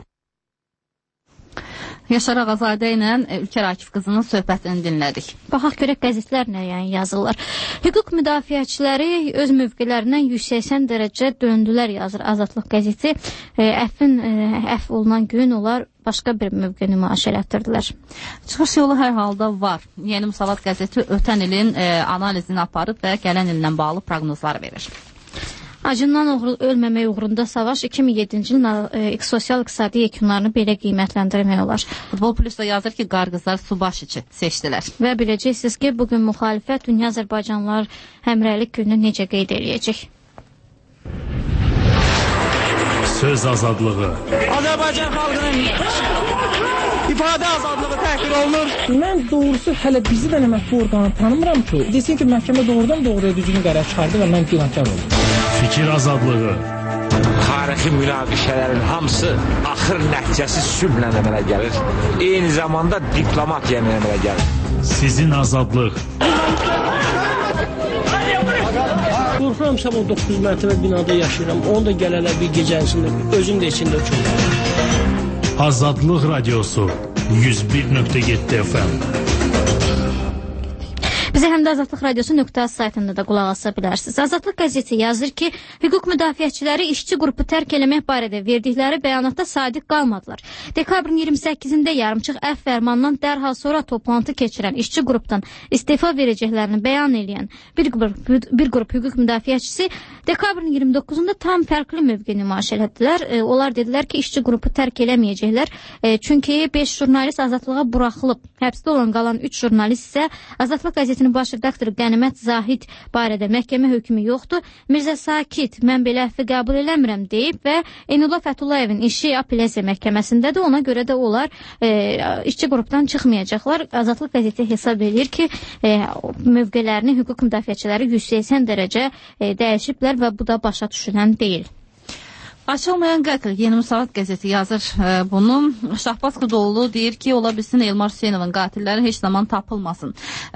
Yaşar Ağazadə ilə Ülkər Akif qızının söhbətini dinlədik. Baxaq görək qəzetlər nə yəni yazırlar. Hüquq müdafiəçiləri öz mövqelərindən yüz səksən dərəcə döndülər yazır Azadlıq qəzeti. Əfvin əfv olunan gün onlar başqa bir mövqe nümayiş elətdirdilər. Çıxış yolu hər halda var. Yeni Müsavat qəzeti ötən ilin e, analizini aparıb və gələn illə bağlı proqnozlar verir. Acından ölməmək uğrunda savaş iki min yeddinci ilin e, sosial-iqtisadi yekunlarını belə qiymətləndirmək olar. Futbol Plus da yazır ki, Qarqızlar Subaşiçi seçdilər. Və biləcəksiniz ki, bugün müxalifət Dünya Azərbaycanlılar həmrəylik gününü necə qeyd edəcək? Söz azadlığı. Azərbaycan xalqının ifadə azadlığı təhqir olunur. Mən doğrusu hələ bizi də mətbu orqanı tanımıram ki, desin ki, məhkəmə doğrudan doğruya düzgün qərar çıxardı və mən günahkar oldum. Fikir azadlığı. Tarixi münaqişələrin hamısı axır nəticəsi sülhlə əmələ gəlir. Eyni zamanda diplomatiya əmələ gəlir. Sizin azadlıq. Qorxuram, sabah doqquz mərtəbə binada yaşayıram. Onu da gələlər bir gecənsində, özüm də içində uçurum. Azadlıq Radiosu yüz bir nöqtə yeddi F M. Bizə həm də Azadlıq Radiosu nöqtə az saytında da qulaq asa bilərsiniz. Azadlıq qəzeti yazır ki, hüquq müdafiəçiləri işçi qrupu tərk eləmək barədə verdikləri bəyanatda sadiq qalmadılar. Dekabrın iyirmi səkkizində yarımçıq əfv fərmanından dərhal sonra toplantı keçirən işçi qrupdan istefa verəcəklərini bəyan edən bir qrup, bir qrup hüquq müdafiəçisi dekabrın iyirmi doqquzunda tam fərqli mövqe nümayiş etdilər. E, onlar dedilər ki, işçi qrupu tərk eləməyəcəklər. E, çünki beş jurnalist azadlığa buraxılıb. Həbsdə olan qalan üç jurnalist isə Azadlıq qəzetinin baş redaktoru Qənimət Zahid barədə məhkəmə hökmü yoxdur. Mirzə Sakit, mən belə əfvi qəbul eləmirəm deyib və Eynullah Fətullayevin işi apellyasiya məhkəməsindədir. Ona görə də onlar e, işçi qrupdan çıxmayacaqlar. Azadlıq qəzeti hesab edir ki, e, mövqələrini hüquq müdafiəçiləri yüz səksən dərəcə e, dəyişiblər və bu da başa düşülən deyil. Açılmayan qətl Yeni Müsavat qəzeti yazır e, bunu. Şahbaz Xudoğlu deyir ki, ola bilsin Elmar Hüseynovun qatilləri heç zaman tapılmasın.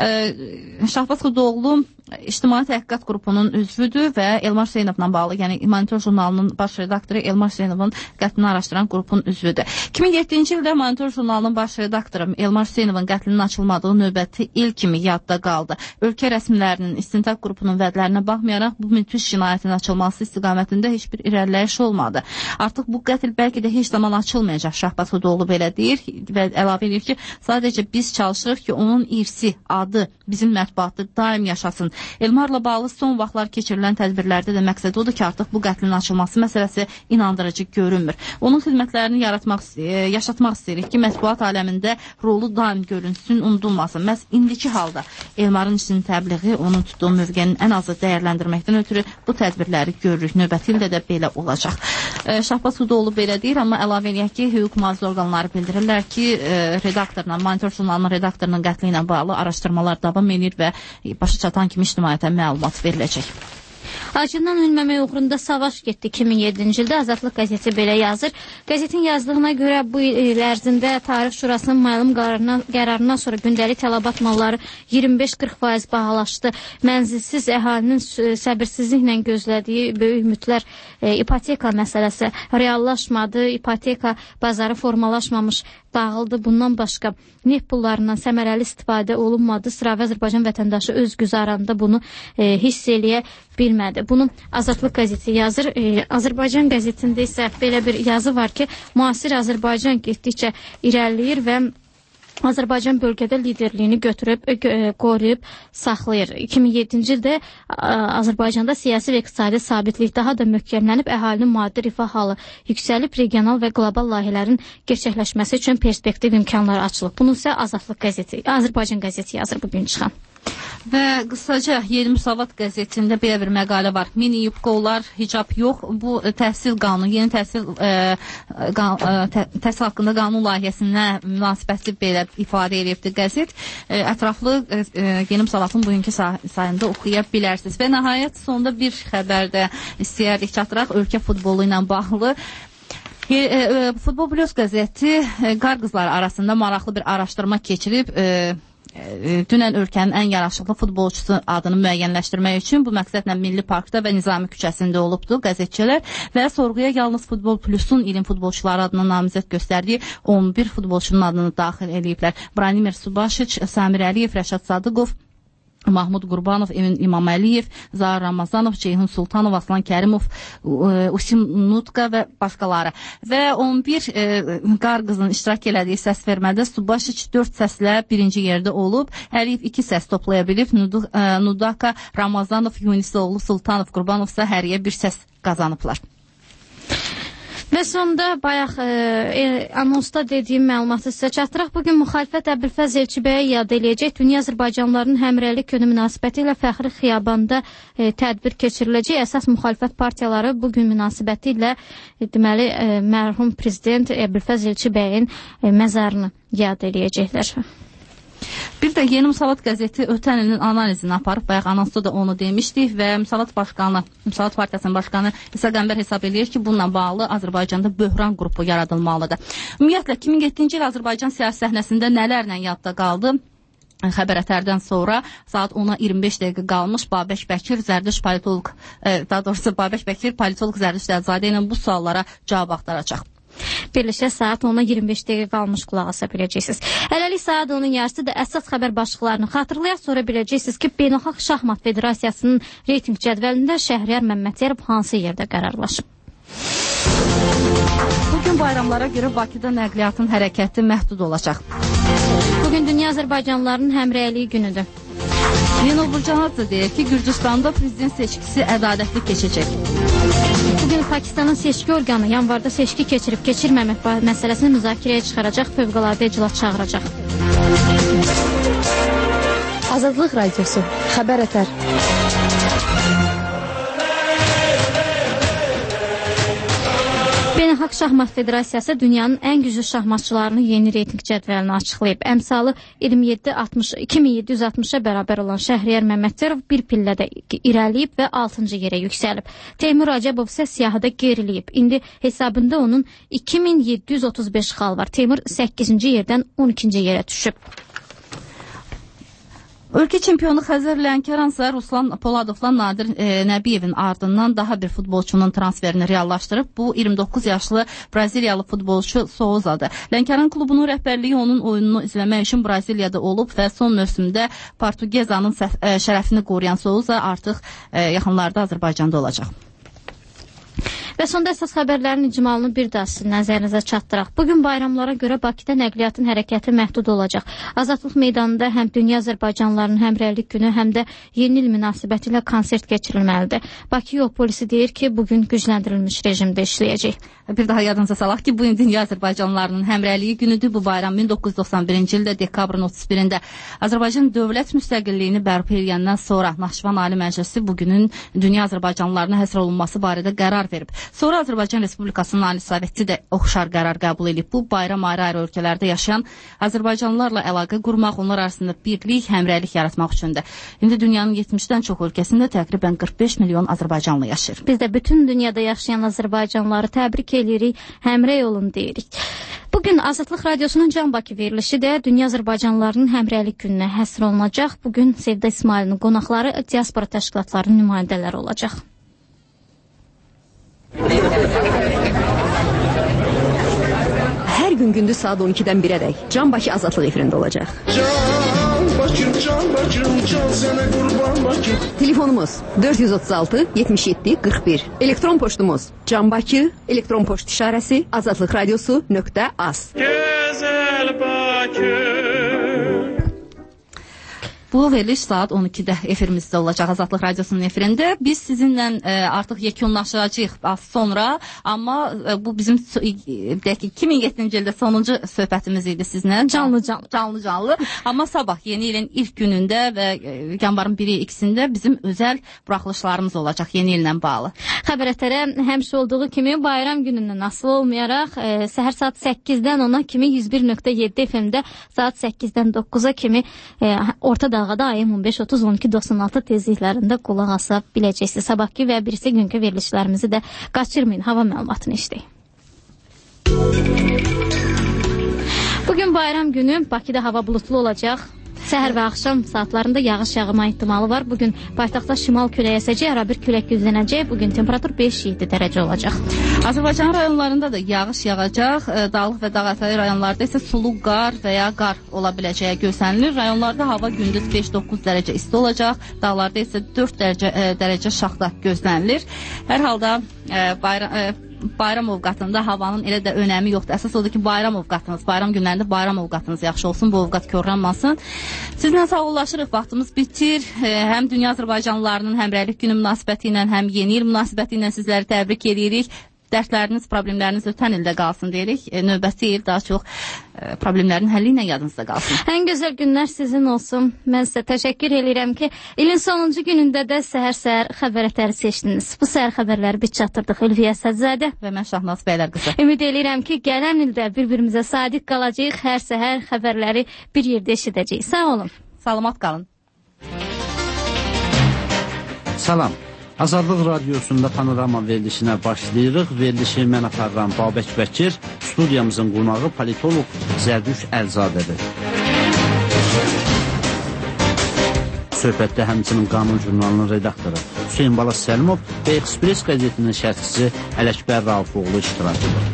E, Şahbaz Xudoğlu İctimai Təhqiqat qrupunun üzvüdür və Elmar Hüseynovla bağlı, yəni Monitor jurnalının baş redaktoru Elmar Hüseynovun qətlini araşdıran qrupun üzvüdür. iki min yeddinci ildə Monitor jurnalının baş redaktoru Elmar Hüseynovun qətlinin açılmadığı növbəti il kimi yadda qaldı. Ölkə rəsmilərinin istintaq qrupunun vədlərinə baxmayaraq bu müthiş cinayətin açılması istiqamətində heç bir irəliləyiş olmadı. Artıq bu qətl bəlkə də heç zaman açılmayacaq. Şahbaz Xudoğlu belə deyir və əlavə edir ki, sadəcə biz çalışırıq ki, onun irsi, adı bizim mətbuatda daim yaşasın. Elmarla bağlı son vaxtlar keçirilən tədbirlərdə də məqsəd odur ki, artıq bu qətlin açılması məsələsi inandırıcı görünmür. Onun xidmətlərini yaratmaq, yaşatmaq istəyirik ki, mətbuat aləmində rolu daim görünsün, unudulmasın. Məhz indiki halda Elmarın işinin təbliği, onun tutduğu mövqenin ən azı dəyərləndirməkdən ötürü bu tədbirləri görürük. Növbəti ildə də belə olacaq. Şahbaz Xudoğlu belə deyir, amma əlavə eləyək ki, hüquq mühafizə orqanları bildirirlər ki, redaktorla, Monitor jurnalının redaktorunun qətli ilə bağlı araşdırmalar davam edir və başa çatan kimi ictimaiyyətə məlumat veriləcək. Acından ölməmək uğrunda savaş getdi iki min yeddinci ildə Azadlıq qəzeti belə yazır. Qəzetin yazdığına görə bu il ərzində Tarix Şurasının məlum qərarından sonra gündəlik tələbat malları iyirmi beş qırx faiz bahalaşdı. Mənzilsiz əhalinin səbirsizliklə gözlədiyi böyük ümidlər, e, ipoteka məsələsi reallaşmadı, ipoteka bazarı formalaşmamış, dağıldı. Bundan başqa neft pullarından səmərəli istifadə olunmadı. Sıravi Azərbaycan vətəndaşı öz güzaranda bunu e, hiss eləyə bilmədi. Bunu Azadlıq qəzeti yazır. E, Azərbaycan qəzetində isə belə bir yazı var ki, müasir Azərbaycan getdikcə irəliləyir və Azərbaycan bölgədə liderliyini götürüb, qoruyub, saxlayır. iki min yeddinci ildə Azərbaycanda siyasi və iqtisadi sabitlik daha da möhkəmlənib, əhalinin maddi rifah halı yüksəlib, regional və qlobal layihələrin gerçəkləşməsi üçün perspektiv imkanlar açılıb. Bunu isə Azadlıq qəzeti, Azərbaycan qəzeti yazır bugün çıxan. Və qısaca Yeni Müsavat qəzetində belə bir məqalə var. Mini yubqalar, hicab yox. Bu təhsil qanunu, yeni təhsil ə, qan, ə, tə, təhsil haqqında qanun layihəsinə münasibətli belə ifadə edibdir qəzet. Ə, ətraflı ə, Yeni Müsavatın bugünkü sayında oxuya bilərsiniz. Və nəhayət sonda bir xəbər də istəyərdik çatdıraq ölkə futbolu ilə bağlı. Futbol Plus qəzeti qar qızları arasında maraqlı bir araşdırma keçirib. Ə, Dünən ölkənin ən yaraşıqlı futbolçusu adını müəyyənləşdirmək üçün bu məqsədlə Milli Parkda və Nizami küçəsində olubdu qəzetçilər və sorğuya yalnız Futbol Plusun ilin futbolçuları adına namizəd göstərdiyi on bir futbolçunun adını daxil ediblər. Branimir Subašić, Samir Əliyev, Rəşad Sadıqov, Mahmud Qurbanov, Emin İmaməliyev, Zahir Ramazanov, Ceyhun Sultanov, Aslan Kərimov, Usim Nutka və başqaları. Və on bir e, qar qızın iştirak elədiyi səs vermədə Subašić dörd səslə birinci yerdə olub, Əliyev iki səs toplaya bilib, Nudaka, Ramazanov, Yunisoğlu, Sultanov, Qurbanov isə həriyə bir səs qazanıblar. Və sonda bayaq e, e, anonsda dediyim məlumatı sizə çatdıraq. Bugün müxalifət Əbülfəz Elçibəyə yad eləyəcək. Dünya Azərbaycanlıların həmrəylik günü münasibəti ilə fəxri xiyabanda e, tədbir keçiriləcək. Əsas müxalifət partiyaları bugün münasibəti ilə e, deməli e, mərhum prezident Əbülfəz Elçibəyin e, məzarını yad eləyəcəklər. Bir də Yeni Müsavat qəzeti ötən ilin analizini aparıb, bayaq anonsda da onu demişdik və Müsavat başqanı, Müsavat Partiyasının başqanı İsa Qəmbər hesab edir ki, bununla bağlı Azərbaycanda böhran qrupu yaradılmalıdır. Ümumiyyətlə, iki min yeddinci il Azərbaycan siyasi səhnəsində nələrlə yadda qaldı? Xəbər ətərdən sonra saat ona iyirmi beş dəqiqə qalmış Babək Bəkir Zərdiş politolog, daha doğrusu Babək Bəkir politolog Zərdiş Dəlzadə ilə bu suallara cavab axtaracaq. Birləşə saat ona iyirmi beş dəqiqə qalmış qulaq asa biləcəksiniz. Hələlik saat onun yarısı da əsas xəbər başlıqlarını xatırlayaq, sonra biləcəksiniz ki, Beynəlxalq Şahmat Federasiyasının reyting cədvəlində Şəhriyar Məmmədiyarov hansı yerdə qərarlaşıb? Bugün bayramlara görə Bakıda nəqliyyatın hərəkəti məhdud olacaq. Bugün Dünya Azərbaycanlılarının həmrəyliyi günüdür. Lino Burcanadze deyir ki, Gürcüstanda prezident seçkisi ədalətli keçəcək. Bugün Pakistanın seçki orqanı yanvarda seçki keçirib keçirməmək məsələsini müzakirəyə çıxaracaq, fövqəladə iclas çağıracaq. Azadlıq Radiosu, xəbər ətər. Beynəlxalq Şahmat Federasiyası dünyanın ən güclü şahmatçılarını yeni reyting cədvəlini açıqlayıb. Əmsalı iki min yeddi yüz altmışa bərabər olan Şəhriyar Məmmədiyarov bir pillədə irəliyib və altıncı yerə yüksəlib. Teymur Acəbov isə siyahıda geriliyib. İndi hesabında onun iki min yeddi yüz otuz beş xal var. Teymur səkkizinci yerdən on ikinci yerə düşüb. Ölkə çempionu Xəzər Lənkəransa Ruslan Poladovla Nadir e, Nəbiyevin ardından daha bir futbolçunun transferini reallaşdırıb. Bu iyirmi doqquz yaşlı Braziliyalı futbolçu Souzadır. Lənkəran klubunun rəhbərliyi onun oyununu izləmək üçün Braziliyada olub və son mövsümdə Portuqezanın e, şərəfini qoruyan Souza artıq e, yaxınlarda Azərbaycanda olacaq. Və sonda əsas xəbərlərin icmalını bir daha sizin nəzərinizə çatdıraq. Bugün bayramlara görə Bakıda nəqliyyatın hərəkəti məhdud olacaq. Azadlıq meydanında həm Dünya Azərbaycanlılarının həmrəylik günü, həm də yeni il münasibəti ilə konsert keçirilməlidir. Bakı yol polisi deyir ki, bugün gücləndirilmiş rejimdə işləyəcək. Bir daha yadınıza salaq ki, bugün Dünya Azərbaycanlılarının həmrəyliyi günüdür. Bu bayram min doqquz yüz doxsan birinci ildə dekabrın otuz birində Azərbaycan dövlət müstəqilliyini bərpa edəndən sonra Naxçıvan Ali Məclisi bugünün Dünya Azərbaycanlılarına həsr olunması barədə qərar verib. Sonra Azərbaycan Respublikasının Ali Soveti də oxşar qərar qəbul edib. Bu bayram ayrı-ayrı ölkələrdə yaşayan Azərbaycanlılarla əlaqə qurmaq, onlar arasında birlik, həmrəylik yaratmaq üçündür. İndi dünyanın yetmişdən çox ölkəsində təqribən qırx beş milyon Azərbaycanlı yaşayır. Biz də bütün dünyada yaşayan Azərbaycanlıları təbrik edirik, həmrəy olun deyirik. Bugün Azadlıq Radiosunun Can Bakı verilişi də Dünya Azərbaycanlılarının həmrəylik gününə həsr olunacaq. Bugün Sevda İsmailin qonaqları diaspora təşkilatlarının nümayəndələri olacaq. Hər gün gündüz saat on ikidən birədək Can Bakı Azadlıq efirində olacaq. Can Bakım, Can Bakım, can sənə qurban Bakım. Telefonumuz dörd yüz otuz altı yetmiş yeddi qırx bir. Elektron poçtumuz Can Bakı, elektron poçt işarəsi azadlıq radiosu nöqtə az. Gözəl Bakı. Bu veriliş saat on ikidə efirimizdə olacaq Azadlıq Radiosunun efirində. Biz sizinlə e, artıq yekunlaşacağıq az sonra, amma e, bu bizim iki min yeddinci ildə sonuncu söhbətimiz idi sizinlə. Canlı canlı. Canlı canlı. Amma sabah yeni ilin ilk günündə və e, yanvarın biri ikisində bizim özəl buraxılışlarımız olacaq yeni illə bağlı. Xəbər ətərə həmişə olduğu kimi bayram günündən asılı olmayaraq e, səhər saat səkkizdən ona kimi yüz bir nöqtə yeddi F M-də, saat səkkizdən doqquza kimi e, orta da Dalğada A M on beş otuz on iki doxsan altı tezliklərində qulaq asa biləcəksiniz. Sabahki və birisi günkü verilişlərimizi də qaçırmayın. Hava məlumatını işləyək. Bugün bayram günü Bakıda hava bulutlu olacaq. Səhər və axşam saatlarında yağış yağma ehtimalı var. Bugün paytaxtda şimal küləyi əsəcək, ara bir külək güclənəcək. Bugün temperatur beş yeddi dərəcə olacaq. Azərbaycan rayonlarında da yağış yağacaq. Dağlıq və dağətəyi rayonlarda isə sulu qar və ya qar ola biləcəyi gözlənilir. Rayonlarda hava gündüz beş doqquz dərəcə isti olacaq. Dağlarda isə dörd dərəcə, dərəcə şaxta gözlənilir. Hər halda bayram bayram ovqatında havanın elə də önəmi yoxdur. Əsas odur ki, bayram ovqatınız, bayram günlərində bayram ovqatınız yaxşı olsun, bu ovqat korlanmasın. Sizlə sağollaşırıq, vaxtımız bitir. Həm Dünya Azərbaycanlılarının həmrəylik günü münasibəti ilə, həm yeni il münasibəti ilə sizləri təbrik edirik. dərsləriniz, problemləriniz ötən ildə qalsın deyirik. E, növbəti il daha çox e, problemlərin həlli ilə yadınızda qalsın. Ən gözəl günlər sizin olsun. Mən sizə təşəkkür edirəm ki, ilin sonuncu günündə də səhər-səhər xəbər ətəri seçdiniz. Bu səhər xəbərləri biz çatdırdıq Ülviyə Sədzədə və mən Şahnaz Bəylər qızı. Ümid edirəm ki, gələn ildə bir-birimizə sadiq qalacağıq. Hər səhər xəbərləri bir yerdə eşidəcəyik. Sağ olun. Salamat qalın. Salam. Azadlıq Radiosunda panorama verilişinə başlayırıq. Verilişi mən aparıram Babək Bəkir. Studiyamızın qonağı politolog Zərdüş Əlzadədir. Söhbətdə həmçinin Qanun jurnalının redaktoru Hüseyin Balas Səlimov və Express qəzetinin şərhçisi Ələkbər Raufoğlu iştirak edir.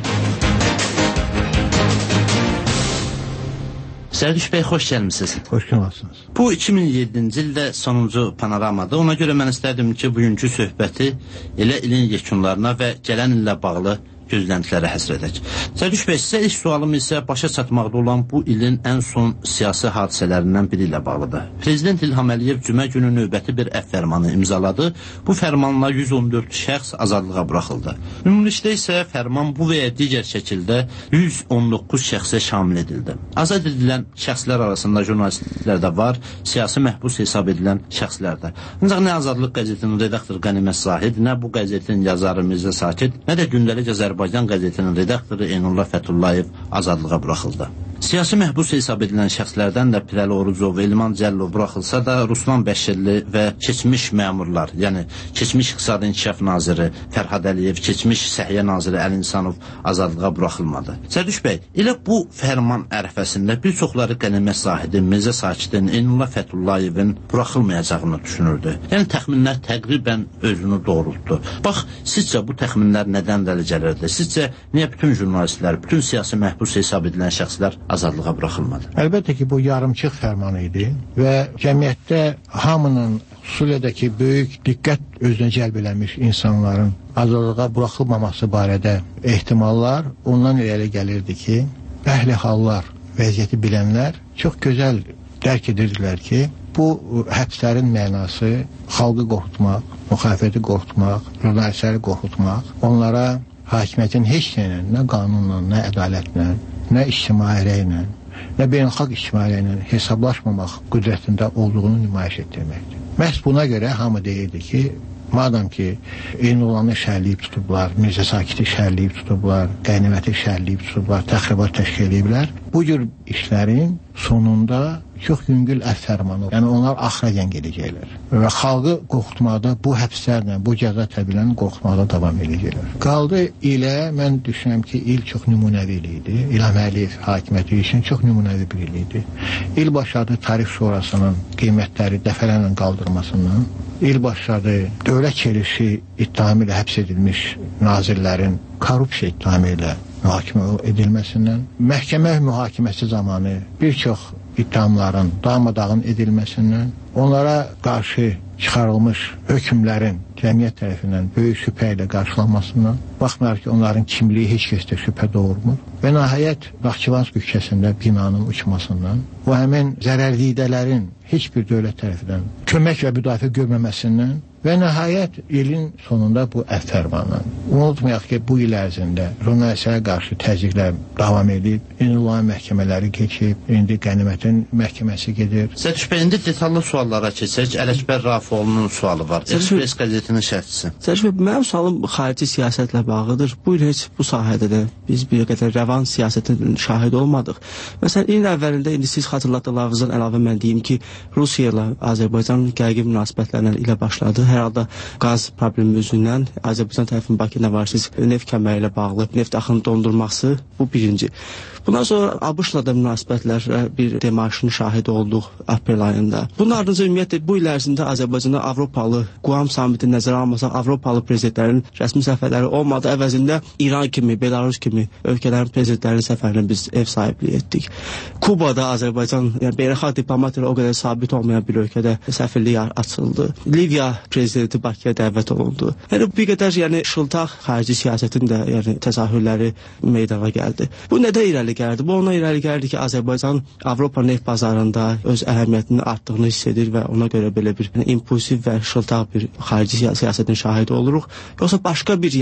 Zərdüş bəy, xoş gəlmişsiniz. Xoş gəlmişsiniz. Bu iki min yeddinci ildə sonuncu panoramadır. Ona görə mən istərdim ki, bugünkü söhbəti elə ilin yekunlarına və gələn illə bağlı gözləntilərə həsr edək. Zərdüş bəy, sizə ilk sualım isə başa çatmaqda olan bu ilin ən son siyasi hadisələrindən biri ilə bağlıdır. Prezident İlham Əliyev cümə günü növbəti bir əf fərmanı imzaladı. Bu fərmanla yüz on dörd şəxs azadlığa buraxıldı. Ümumilikdə isə fərman bu və ya digər şəkildə yüz on doqquz şəxsə şamil edildi. Azad edilən şəxslər arasında jurnalistlər də var, siyasi məhbus hesab edilən şəxslər də. Ancaq nə Azadlıq qəzetinin redaktoru Qənimət Zahid, nə bu qəzetin yazarı Mirzə Sakit, nə də gündəlik Azərbaycan qəzetinin redaktoru Eynullah Fətullayev azadlığa buraxıldı. Siyasi məhbus hesab edilən şəxslərdən də Pirəli Orucov, Elman Cəllov buraxılsa da Ruslan Bəşirli və keçmiş məmurlar, yəni keçmiş İqtisadi İnkişaf Naziri Fərhad Əliyev, keçmiş Səhiyyə Naziri Əli İnsanov azadlığa buraxılmadı. Zərdüş bəy, elə bu fərman ərəfəsində bir çoxları Qənimət Zahidin, Mirzə Sakitin, Eynullah Fətullayevin buraxılmayacağını düşünürdü. Yəni təxminlər təqribən özünü doğrultdu. Bax, sizcə bu təxminlər nədən dəli gəlirdi? Sizcə niyə bütün jurnalistlər, bütün siyasi məhbus hesab edilən şəxslər azadlığa buraxılmadı? Əlbəttə ki, bu yarımçıq fərmanı idi və cəmiyyətdə hamının, xüsusilə ki, böyük diqqət özünə cəlb eləmiş insanların azadlığa buraxılmaması barədə ehtimallar ondan irəli gəlirdi ki, əhli hallar, vəziyyəti bilənlər çox gözəl dərk edirdilər ki, bu həbslərin mənası xalqı qorxutmaq, müxalifəti qorxutmaq, jurnalistləri qorxutmaq, onlara hakimiyyətin heç nə, nə qanunla, nə ədalətlə, nə ictimai rəylə, nə beynəlxalq ictimai rəylə hesablaşmamaq qüdrətində olduğunu nümayiş etdirməkdir. Məhz buna görə hamı deyirdi ki, madam ki, Eynulanı şərliyib tutublar, Mirzə Sakiti şərliyib tutublar, Qəniməti şərliyib tutublar, təxribat təşkil ediblər, bu cür işlərin sonunda çox yüngül əf fərmanı, yəni onlar axıracan gedəcəklər və xalqı qorxutmaqda bu həbslərlə, bu cəza tədbirlərini qorxutmaqda davam edəcəklər. Qaldı ilə, mən düşünürəm ki, il çox nümunəvi il idi, İlham Əliyev hakimiyyəti üçün çox nümunəvi bir il idi. İl başladı tarif şurasının qiymətləri dəfələrlə qaldırmasından, il başladı dövlət çelişi ittihamı ilə həbs edilmiş nazirlərin korrupsiya ittihamı ilə mühakimə edilməsindən, məhkəmə mühakiməsi zamanı bir çox ittihamların darmadağın edilməsindən, onlara qarşı çıxarılmış hökmlərin cəmiyyət tərəfindən böyük şübhə ilə qarşılanmasından, baxmayaraq ki, onların kimliyi heç kəsdə şübhə doğurmur və nəhayət Naxçıvansk küçəsində binanın uçmasından, bu həmin zərərlidələrin heç bir dövlət tərəfindən kömək və müdafiə görməməsindən və nəhayət ilin sonunda bu əf fərmanı. Unutmayaq ki, bu il ərzində jurnalistlərə qarşı təzyiqlər davam edib, ünvan məhkəmələri keçib, indi Qənimətin məhkəməsi gedir. Zərdüş bəy, indi detallı suallara keçək. Ələkbər Rafoğlu'nun sualı var. Express qəzetinin şərhçisi. Zərdüş bəy, mənim sualım xarici siyasətlə bağlıdır. Bu il heç bu sahədə də biz bir qədər rəvan siyasətin şahid olmadıq. Məsələn, ilin əvvəlində indi siz xatırlatdıqlarınızdan əlavə mən deyim ki, Rusiya ilə Azərbaycan gərgin münasibətlərlə ilə başladı. Hər halda qaz problemi üzündən Azərbaycan tərəfinin Bakı nəvarsiz neft kəməri ilə bağlı neft axını dondurması bu birinci. Bundan sonra ABŞ-la da münasibətlərə bir demarşın şahid olduq aprel ayında. Bunun ardınca ümumiyyətlə bu il ərzində Azərbaycanda Avropalı Quam samitini nəzərə almasaq Avropalı prezidentlərin rəsmi səfərləri olmadı. Əvəzində İran kimi, Belarus kimi ölkələrin prezidentlərinin səfərinə biz ev sahibliyi etdik. Kubada Azərbaycan, yəni beynəlxalq diplomatiya o qədər sabit olmayan bir ölkədə səfirlik açıldı. Liviya prezidenti Bakıya dəvət olundu. Yəni bir qədər yəni şıltaq xarici siyasətin də yəni təzahürləri meydana gəldi. Bu nədə irəli gəldi? Bu ona irəli gəldi ki, Azərbaycan Avropa neft bazarında öz əhəmiyyətinin artdığını hiss edir və ona görə belə bir yəni, impulsiv və şıltaq bir xarici siyasətin şahidi oluruq. Yoxsa başqa bir yəni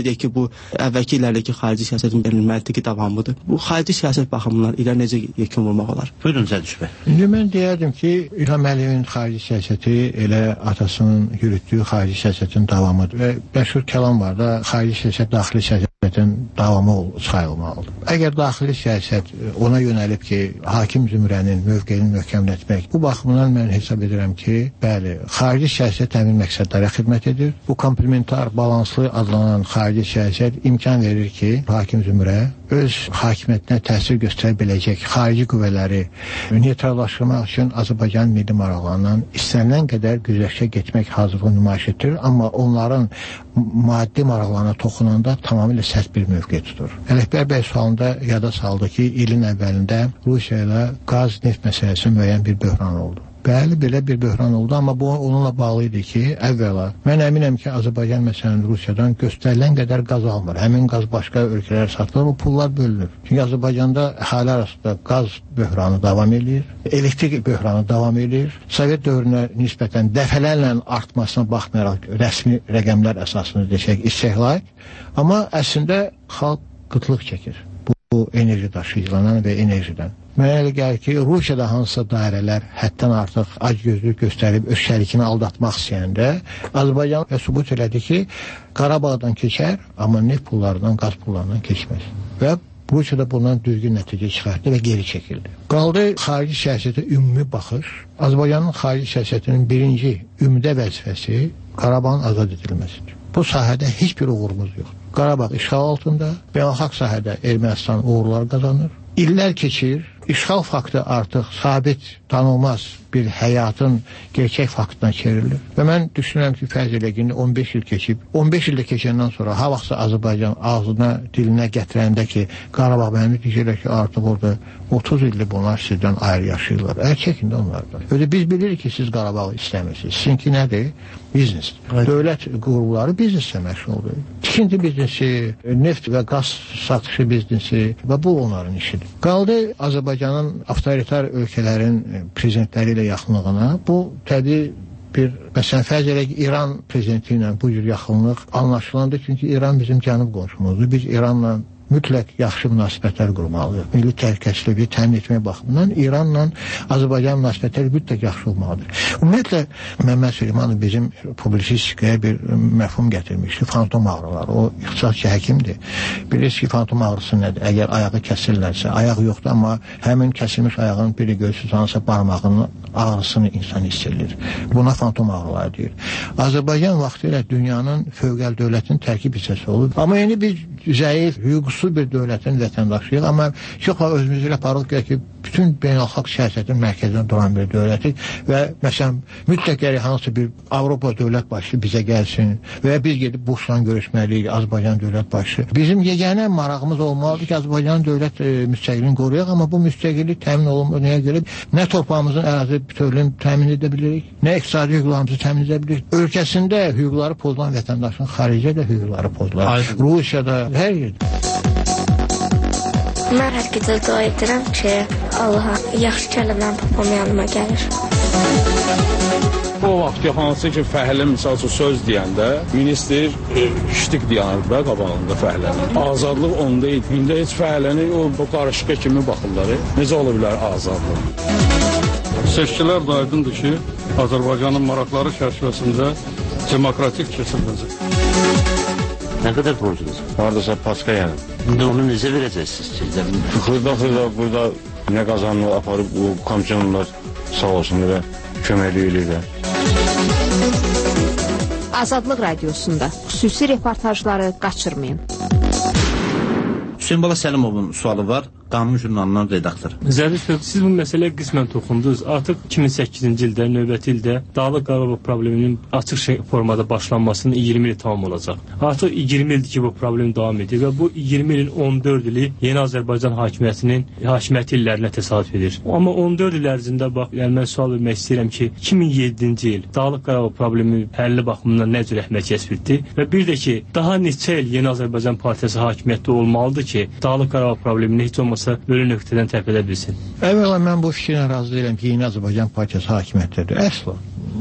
belə deyək ki, bu əvvəlki illərdəki xarici siyasətin məntiqi davamıdır. Bu xarici siyasət baxımından İran necə yekun vurmaq olar? Buyurun Zədiş bəy. İndi mən deyərdim ki, İlham Əliyevin xarici siyasəti elə atasının yürütdüyü xarici siyasətin davamıdır. Və məşhur kəlam var da, xarici siyasət daxili siyasətin davamı sayılmalıdır. Əgər daxili siyasət ona yönəlib ki, hakim zümrənin mövqeyini möhkəmlətmək, bu baxımdan mən hesab edirəm ki, bəli, xarici siyasət həmin məqsədlərə xidmət edir. Bu komplementar, balanslı adlanan xarici siyasət imkan verir ki, hakim zümrə öz hakimiyyətinə təsir göstərə biləcək xarici qüvvələri neytrallaşdırmaq üçün Azərbaycan milli maraqlarından istənilən qədər güzəştə getmək hazırlığı nümayiş etdirir, amma onların maddi maraqlarına toxunanda tamamilə sərt bir mövqe tutur. Ələkbər bəy sualında yada saldı ki, ilin əvvəlində Rusiya ilə qaz, neft məsələsi müəyyən bir böhran oldu. Bəli, belə bir böhran oldu, amma bu onunla bağlı idi ki, əvvəla, mən əminəm ki, Azərbaycan məsələn Rusiyadan göstərilən qədər qaz almır. Həmin qaz başqa ölkələrə satılır, o pullar bölünür. Çünki Azərbaycanda əhali arasında qaz böhranı davam edir, elektrik böhranı davam edir. Sovet dövrünə nisbətən dəfələrlə artmasına baxmayaraq rəsmi rəqəmlər əsasında desək istehlak, amma əslində xalq qıtlıq çəkir bu, bu enerji daşıyıcılanan və enerjidən. Mənə elə gəlir ki, Rusiyada hansısa dairələr həddən artıq acgözlük göstərib öz şərikini aldatmaq istəyəndə Azərbaycan və sübut elədi ki, Qarabağdan keçər, amma neft pullarından, qaz pullarından keçməz. Və Rusiyada bundan düzgün nəticə çıxartdı və geri çəkildi. Qaldı xarici siyasətə ümumi baxış. Azərbaycanın xarici siyasətinin birinci ümdə vəzifəsi Qarabağın azad edilməsidir. Bu sahədə heç bir uğurumuz yoxdur. Qarabağ işğal altında, beynəlxalq sahədə Ermənistan uğurlar qazanır. İllər keçir, işğal faktı artıq sabit, tanınmaz bir həyatın gerçək faktına çevrilir. Və mən düşünürəm ki, fərz elə ki, on beş il keçib, on beş ildə keçəndən sonra ha vaxtsa Azərbaycan ağzına, dilinə gətirəndə ki, Qarabağ mənim deyirlər ki, artıq orada otuz ildir bunlar sizdən ayrı yaşayırlar. Əl çəkin də onlardan. Öyle biz bilirik ki, siz Qarabağı istəmirsiniz. Sizinki nədir? Biznes. Evet. Dövlət qurumları bizneslə məşğuldur. Tikinti biznesi, neft və qaz satışı biznesi və bu onların işidir. Qaldı Azərbaycanın avtoritar ölkələrin prezidentləri ilə yaxınlığına. Bu təbii bir, məsələn, fərz elə ki, İran prezidenti ilə bu cür yaxınlıq anlaşılandı. Çünki İran bizim cənub qonşumuzdur. Biz İranla mütləq yaxşı münasibətlər qurmalıyıq. Milli təhlükəsizliyi təmin etmək baxımından İranla Azərbaycan münasibətləri mütləq yaxşı olmalıdır. Ümumiyyətlə, Məmməd Süleymanov bizim publisistikaya bir məfhum gətirmişdi. Fantom ağrılar. O ixtisasçı həkimdir. Bilirsiniz ki, fantom ağrısı nədir? Əgər ayağı kəsirlərsə, ayaq yoxdur, amma həmin kəsilmiş ayağın biri göğsüz hansı barmağının ağrısını insan hiss edilir. Buna fantom ağrılar deyir. Azərbaycan vaxtilə dünyanın fövqəl dövlətin tərkib hissəsi olub. Amma yeni bir zəif, hüquqsuz bir dövlətin vətəndaşıyıq. Amma çox var özümüzü ilə parıq ki, bütün beynəlxalq siyasətin mərkəzində duran bir dövlətik və məsələn, mütləq gərək hansı bir Avropa dövlət başçı bizə gəlsin və biz gedib Bushla görüşməliyik, Azərbaycan dövlət başçı. Bizim yeganə marağımız olmalıdır ki, Azərbaycan dövlət e, müstəqilini qoruyaq, amma bu müstəqillik təmin olunmur. Nəyə görə? Nə torpağımızın ərazi bütövlüyünü təmin edə bilirik, nə iqtisadi hüquqlarımızı təmin edə bilirik. Ölkəsində hüquqları pozulan vətəndaşın xaricdə də hüquqları pozular. Rusiyada, hər yerdə. Mən hər gecə dua edirəm ki, Allaha yaxşı kəlmələr papam yanıma gəlir. O vaxt hansı ki, fəhlə misal üçün söz deyəndə minister e, iştik dayanır da qabağında fəhlənin. Azadlıq onda idi. İndi heç fəhləni o bu qarışıqa kimi baxırlar. Necə ola bilər azadlıq? Seçkilər də aydındır ki, Azərbaycanın maraqları çərçivəsində demokratik keçiriləcək. Nə qədər borcunuz? Haradasa paska yəni. İndi onu necə verəcəksiniz sizdə? Xırda-xırda burada nə qazanını aparıb o komissiyonlar sağ olsun və köməkli eləyirlər. Azadlıq Radiosunda xüsusi reportajları qaçırmayın. Hüseyin Bala Səlimovun sualı var. Qanun jurnalının redaktoru. Zərif bəy, siz bu məsələyə qismən toxundunuz. Artıq iki min səkkizinci ildə, növbəti ildə Dağlıq Qarabağ probleminin açıq formada başlanmasının iyirmi ili tamam olacaq. Artıq iyirmi ildir ki, bu problem davam edir və bu iyirmi ilin on dörd ili Yeni Azərbaycan hakimiyyətinin hakimiyyəti illərinə təsadüf edir. Amma on dörd il ərzində bax, yəni mən sual vermək istəyirəm ki, iki min yeddinci il Dağlıq Qarabağ problemi həlli baxımından nə cür əhəmiyyət kəsb etdi və bir də ki, daha neçə il Yeni Azərbaycan partiyası hakimiyyətdə olmalıdır ki, Dağlıq Qarabağ problemini heç olmasa ölü nöqtədən tərpədə bilsin. Əvvəla mən bu fikrinə razı deyiləm ki, Yeni Azərbaycan partiyası hakimiyyətdədir. Əsla.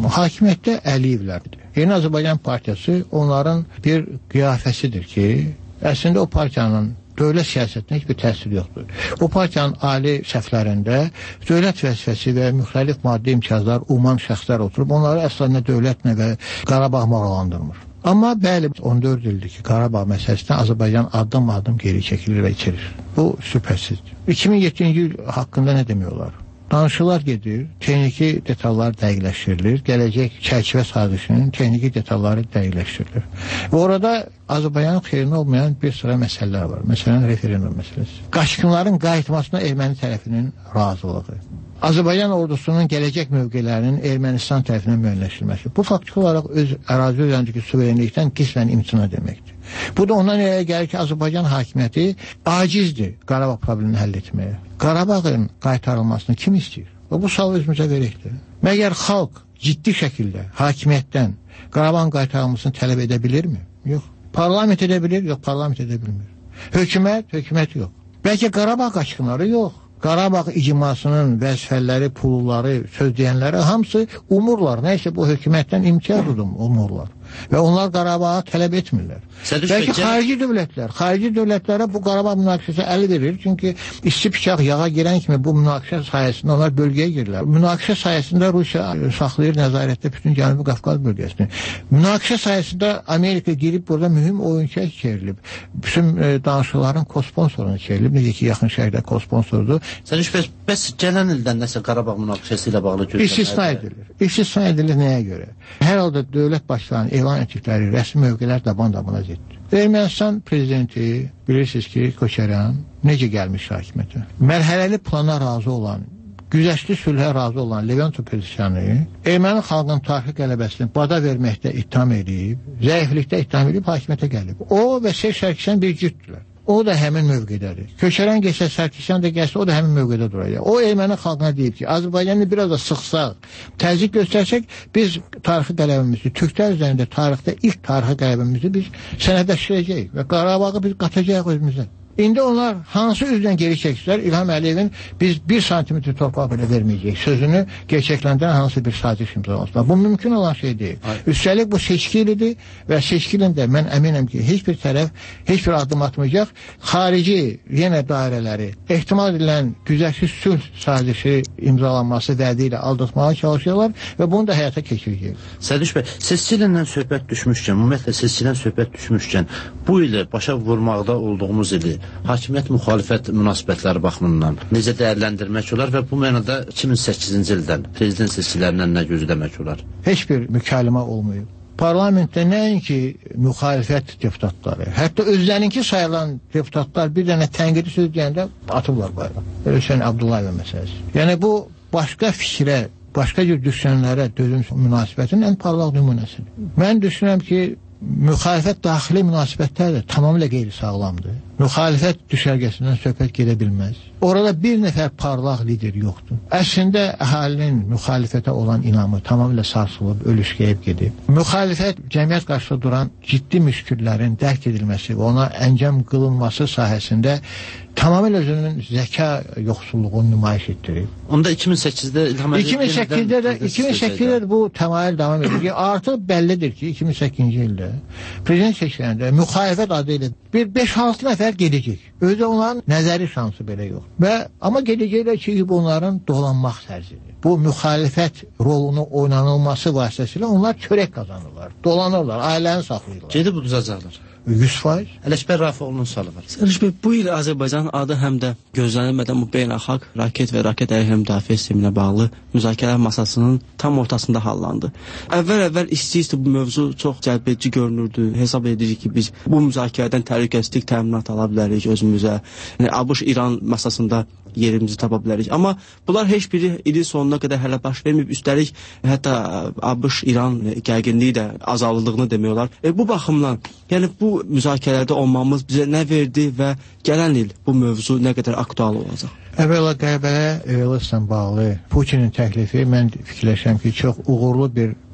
hakimiyyətdə Əliyevlərdir. Yeni Azərbaycan Partiyası onların bir qiyafəsidir ki, əslində o partiyanın dövlət siyasətinə heç bir təsir yoxdur. O partiyanın ali səhvlərində dövlət vəzifəsi və müxtəlif maddi imtiyazlar uman şəxslər oturub, onları əslində dövlətlə və Qarabağ maraqlandırmır. Amma bəli, on dörd ildir ki, Qarabağ məsələsində Azərbaycan addım-addım geri çəkilir və içirir. Bu şübhəsizdir. iki min yeddinci il haqqında nə demək olar? Danışıqlar gedir, texniki detallar dəqiqləşdirilir, gələcək çərçivə sazişinin texniki detalları dəqiqləşdirilir. Və orada Azərbaycanın xeyrinə olmayan bir sıra məsələlər var. Məsələn, referendum məsələsi. Qaçqınların qayıtmasına erməni tərəfinin razılığı. Azərbaycan ordusunun gələcək mövqelərinin Ermənistan tərəfindən müəyyənləşdirilməsi. Bu faktiki olaraq öz ərazi üzərindəki suverenlikdən qismən imtina deməkdir. Bu da ondan irəli gəlir ki, Azərbaycan hakimiyyəti acizdir Qarabağ problemini həll etməyə. Qarabağın qaytarılmasını kim istəyir? Və bu sualı özümüzə verəkdir. Məgər xalq ciddi şəkildə hakimiyyətdən Qarabağın qaytarılmasını tələb edə bilirmi? Yox. Parlament edə bilir? Yox, parlament edə bilmir. Hökumət? Hökumət yox. Bəlkə Qarabağ qaçqınları? Yox. Qarabağ icmasının vəzifələri, pulları, söz deyənləri hamısı umurlar. Nəysə bu hökumətdən imtiyaz umurlar. Və onlar Qarabağa tələb etmirlər. Bəlkə xarici dövlətlər, xarici dövlətlərə bu Qarabağ münaqişəsi əli verir. Çünki isti bıçaq yağa girən kimi bu münaqişə sayəsində onlar bölgəyə girirlər. Münaqişə sayəsində Rusiya saxlayır nəzarətdə bütün Cənubi Qafqaz bölgəsini. Münaqişə sayəsində Amerika girib burada mühüm oyunçuya çevrilib. Bütün e, danışıqların kosponsoruna çevrilib. Necə ki, yaxın şərqdə kosponsordur. Sən üç bəs gələn ildən nəsə Qarabağ münaqişəsi ilə bağlı gözləmək? İstisna edilir. İstisna edilir nəyə görə? Hər halda dövlət başlarının elan etdikləri rəsmi mövqelər daban-dabana ziddir. Ermənistan prezidenti, bilirsiniz ki, Köçəryan necə gəlmiş hakimiyyətə? Mərhələli plana razı olan, güzəştli sülhə razı olan Levent Petrosyanı erməni xalqının tarixi qələbəsini bada verməkdə ittiham edib, zəiflikdə ittiham edib hakimiyyətə gəlib. O və Şeyx Sərkisyan bir cütdülər. O da həmin mövqedədir. Köçərən gəlsə, Sərkisyan da gəlsə, o da həmin mövqedə duracaq. O erməni xalqına deyib ki, Azərbaycanı biraz da sıxsaq, təzyiq göstərsək, biz tarixi qələbəmizi, türklər üzərində tarixdə ilk tarixi qələbəmizi biz sənədləşdirəcəyik və Qarabağı biz qatacaq özümüzə. İndi onlar hansı üzdən geri çəkirlər? İlham Əliyevin biz bir santimetr torpaq belə verməyəcək sözünü gerçəkləndirən hansı bir saziş imzalansınlar. Bu mümkün olan şey deyil. Üstəlik bu seçki ilidir və seçki ilində mən əminəm ki, heç bir tərəf heç bir addım atmayacaq. Xarici yenə dairələri ehtimal edilən güzəşli sülh sazişi imzalanması vədi ilə aldatmağa çalışıyorlar və bunu da həyata keçirəcək. Sərdiş bəy, seçki ilindən söhbət düşmüşkən, ümumiyyətlə seçkidən söhbət düşmüşkən, bu ili başa vurmaqda olduğumuz ili hakimiyyət müxalifət münasibətləri baxımından necə dəyərləndirmək olar və bu mənada iki min səkkizinci ildən prezident seçkilərindən nə gözləmək olar? Heç bir mükalimə olmayıb. Parlamentdə nəinki müxalifət deputatları, hətta özlərinki sayılan deputatlar bir dənə tənqidi söz deyəndə atıblar bayrağı. Hüseyn Abdullayev məsələsi. Yəni bu başqa fikrə, başqa cür düşənlərə dözüm münasibətinin ən parlaq nümunəsidir. Mən düşünürəm ki, müxalifət daxili münasibətlər də tamamilə qeyri-sağlamdır. Müxalifət düşərgəsindən söhbət gedə bilməz. Orada bir nəfər parlaq lider yoxdur. Əslində əhalinin müxalifətə olan inamı tamamilə sarsılıb, ölüşkəyib gedib. Müxalifət cəmiyyət qarşısında duran ciddi müşküllərin dərk edilməsi və ona əncam qılınması sahəsində tamamilə özünün zəka yoxsulluğunu nümayiş etdirib. Onda iki min səkkizdə İlham Əliyev iki min səkkizdə də iki min səkkizdə də bu təmayül davam edir ki, artıq bəllidir ki, iki min səkkizinci ildə prezident seçkilərində müxalifət adı ilə bir beş altı nəfər gedəcək. Özü onların nəzəri şansı belə yox. Və amma gedəcəklər ki, bunların dolanmaq tərzidir. Bu müxalifət rolunu oynanılması vasitəsilə onlar çörək qazanırlar, dolanırlar, ailəni saxlayırlar. Gedib uduzacaqlar. yüz faiz. Ələkbər Rafiqoğlu'nun sualı var. Sərdiş bəy, bu il Azərbaycanın adı həm də gözlənilmədən bu beynəlxalq raket və raket əleyhinə müdafiə sisteminə bağlı müzakirələr masasının tam ortasında hallandı. Əvvəl-əvvəl istəyirdi bu mövzu çox cəlbedici görünürdü. Hesab edirik ki, biz bu müzakirədən təhlükəsizlik təminat ala bilərik özümüzə. Yəni ABŞ-İran masasında yerimizi tapa bilərik. Amma bunlar heç biri ilin sonuna qədər hələ baş verməyib. Üstəlik hətta ABŞ-İran gərginliyi də azaldığını demək olar. E, bu baxımdan, yəni bu müzakirələrdə olmamız bizə nə verdi və gələn il bu mövzu nə qədər aktual olacaq? Əvvəla Qəbələ Velasla bağlı Putinin təklifi mən fikirləşəm ki, çox uğurlu bir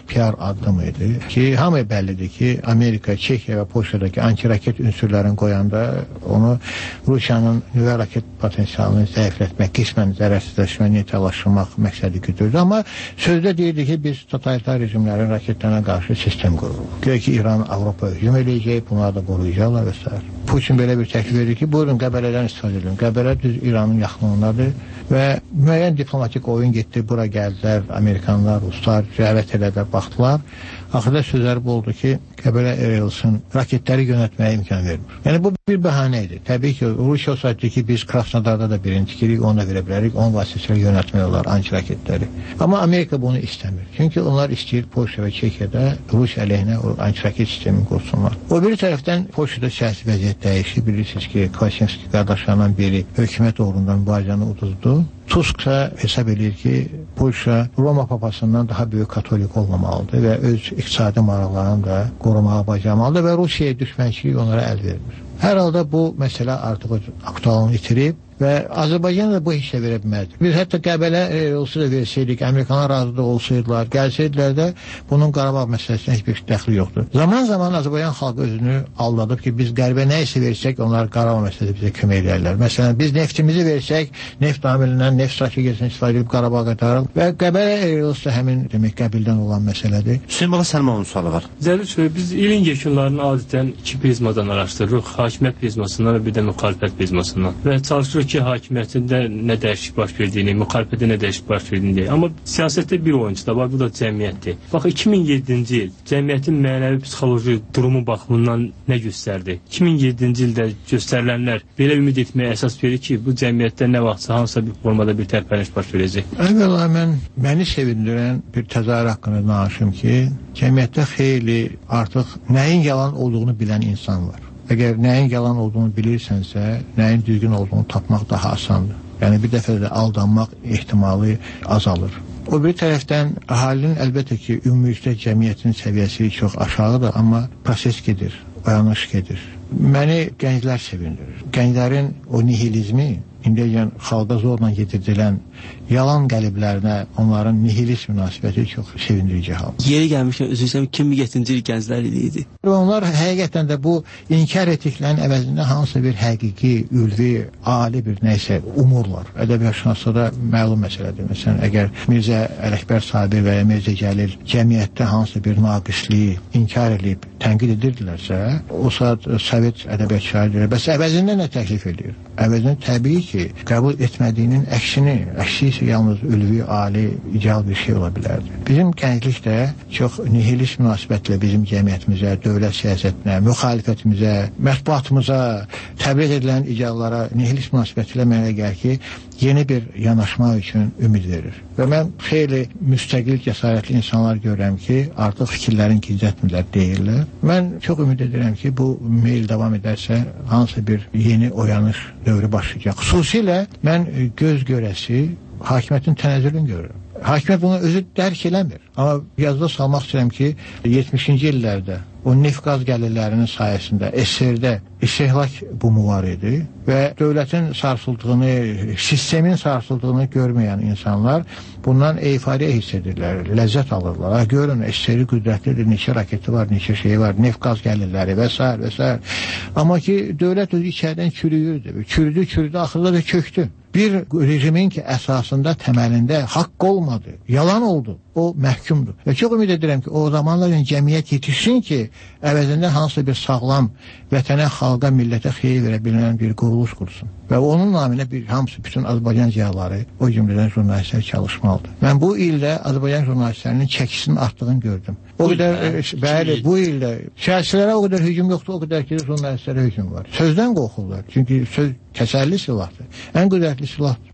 P R addım idi ki, hamı bəllidir ki, Amerika, Çekiya və Polşadakı antiraket ünsürlərini qoyanda onu Rusiyanın nüvə raket potensialını zəiflətmək, qismən zərərsizləşmə, neytrallaşdırmaq məqsədi güdürdü. Amma sözdə deyirdi ki, biz totalitar rejimlərin raketlərine qarşı sistem qururuq. Görək ki, İran Avropa hücum eləyəcək, bunları da qoruyacaqlar və s. Putin belə bir təklif edir ki, buyurun Qəbələdən istifadə edin. Qəbələ düz İranın yaxınlığındadır və müəyyən diplomatik oyun getdi, bura gəldilər, Amerikanlar, Ruslar rəvət elədilər, baxdılar. Axırda sözləri bu oldu ki, Qəbələ Airls'ın raketləri yönətməyə imkan vermir. Yəni bu bir bəhanə idi. Təbii ki, Rusiya olsaydı ki, biz Krasnodarda da birini tikirik, onu da verə bilərik, onun vasitəsilə yönətmək olar antiraketləri. Amma Amerika bunu istəmir. Çünki onlar istəyir Polşa və Çekiyada Rusiya əleyhinə o antiraket sistemini qursunlar. O bir tərəfdən Polşada siyasi vəziyyət dəyişir. Bilirsiniz ki, Kaczynski qardaşlarından biri hökumət uğrundan mübarizəni uduzdu. Tusk isə hesab edir ki, Polşa Roma papasından daha böyük katolik olmamalıdır və öz iqtisadi maraqlarını da qorumağa bacarmalıdır və Rusiyaya düşmənçilik onlara əl vermir. Hər halda bu məsələ artıq aktualını itirib və Azərbaycan da bu heç də verə bilməzdir. Biz hətta Qəbələ olsa da versəydik, Amerikanlar razı da olsaydılar, gəlsəydilər də bunun Qarabağ məsələsinə heç bir dəxli yoxdur. Zaman zaman Azərbaycan xalqı özünü aldadıb ki, biz Qərbə nə isə versək, onlar Qarabağ məsələsi bizə kömək edərlər. Məsələn, biz neftimizi versək, neft amilindən, neft strategiyasını istifadə edib Qarabağa qaytaraq və Qəbələ olsa həmin demək qəbildən olan məsələdir. Hüseyn Bala Səlmovun sualı var. Zəruri söyləyir, biz ilin yekunlarını adətən iki prizmadan araşdırırıq. Hakimiyyət prizmasından və bir də müxalifət prizmasından. Və çalışırıq ki, hakimiyyətində nə dəyişik baş verdiyini, müxalifətdə nə dəyişik baş verdiyini deyək. Amma siyasətdə bir oyuncu da var, bu da cəmiyyətdir. Bax, iki min yeddinci il cəmiyyətin mənəvi psixoloji durumu baxımından nə göstərdi? iki min yeddinci ildə göstərilənlər belə ümid etməyə əsas verir ki, bu cəmiyyətdə nə vaxtsa hansısa bir formada bir tərpəniş baş verəcək. Əvvəla mən məni sevindirən bir təzahür haqqında danışım ki, cəmiyyətdə xeyli artıq nəyin yalan olduğunu bilən insan var. Əgər nəyin yalan olduğunu bilirsənsə, nəyin düzgün olduğunu tapmaq daha asandır. Yəni bir dəfə də aldanmaq ehtimalı azalır. O bir tərəfdən əhalinin əlbəttə ki, ümumilikdə cəmiyyətin səviyyəsi çox aşağıdır, amma proses gedir, oyanış gedir. Məni gənclər sevindirir. Gənclərin o nihilizmi, indiyən xalqa zorla yedirdilən yalan qəliblərinə onların nihilist münasibəti çox sevindirici hal. Yeri gəlmişkən üzrüysəm iki min yeddinci il gənclər ili idi. Onlar həqiqətən də bu inkar etdiklərinin əvəzində hansısa bir həqiqi, ülvi, ali bir nəysə umurlar. Ədəbiyyatşünaslıqda məlum məsələdir. Məsələn, əgər Mirzə Ələkbər Sabir və ya Mirzə Cəlil cəmiyyətdə hansısa bir naqisliyi inkar edib tənqid edirdilərsə, o saat Sovet ədəbiyyat şairləri bəs əvəzində nə təklif edir? Əvəzində təbii ki, qəbul etmədiyinin əksini, əksi isə yalnız ülvi, ali, ideal bir şey ola bilərdi. Bizim gənclik də çox nihilist münasibətlə bizim cəmiyyətimizə, dövlət siyasətinə, müxalifətimizə, mətbuatımıza, təbliğ edilən ideallara nihilist münasibətilə mənə gəlir ki, yeni bir yanaşma üçün ümid verir. Və mən xeyli müstəqil, cəsarətli insanlar görürəm ki, artıq fikirlərin gizlətmirlər, deyirlər. Mən çox ümid edirəm ki, bu meyil davam edərsə, hansı bir yeni oyanış dövrü başlayacaq. Xüsusilə mən göz görəsi hakimiyyətin tənəzzülünü görürəm. Hakimiyyət bunu özü dərk eləmir. Amma yazıda salmaq istəyirəm ki, yetmişinci illərdə o neft qaz gəlirlərinin sayəsində S S R-də istehlak bumu var idi və dövlətin sarsıldığını, sistemin sarsıldığını görməyən insanlar bundan euforiya hiss edirlər, ləzzət alırlar. Görün, S S R qüdrətlidir, neçə raketi var, neçə şeyi var, neft qaz gəlirləri və s. və s. Amma ki, dövlət özü içərdən çürüyürdü, çürüdü, çürüdü, axırda da köktü. Bir rejimin ki, əsasında, təməlində haqq olmadı, yalan oldu, o məhkumdur. Və çox ümid edirəm ki, o zamanlar yəni, cəmiyyət yetişsin ki, əvəzində hansısa bir sağlam vətənə, xalqa, millətə xeyir verə bilən bir quruluş qursun. Və onun naminə bir hamısı, bütün Azərbaycan ziyaları, o cümlədən jurnalistlər çalışmalıdır. Mən bu ildə Azərbaycan jurnalistlərinin çəkisinin artdığını gördüm. O qədər, bəli, bu ildə siyasilərə o qədər hücum yoxdur, o qədər ki, jurnalistlərə hücum var. Sözdən qorxurlar, çünki söz təsəlli silahdır, ən qüdrətli silahdır.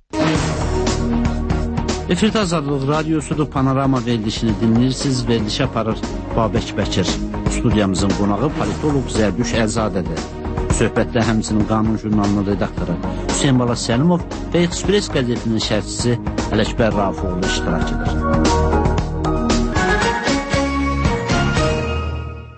Efirdə Azadlıq Radiosudur, Panorama verilişini dinləyirsiniz, verilişi aparır Babək Bəkir. Studiyamızın qonağı politolog Zərdüş Əlzadədir. Söhbətdə həmçinin Qanun jurnalının redaktoru Hüseyn Bala Səlimov və Express qəzetinin şərhçisi Ələkbər Rafiqoğlu iştirak edir.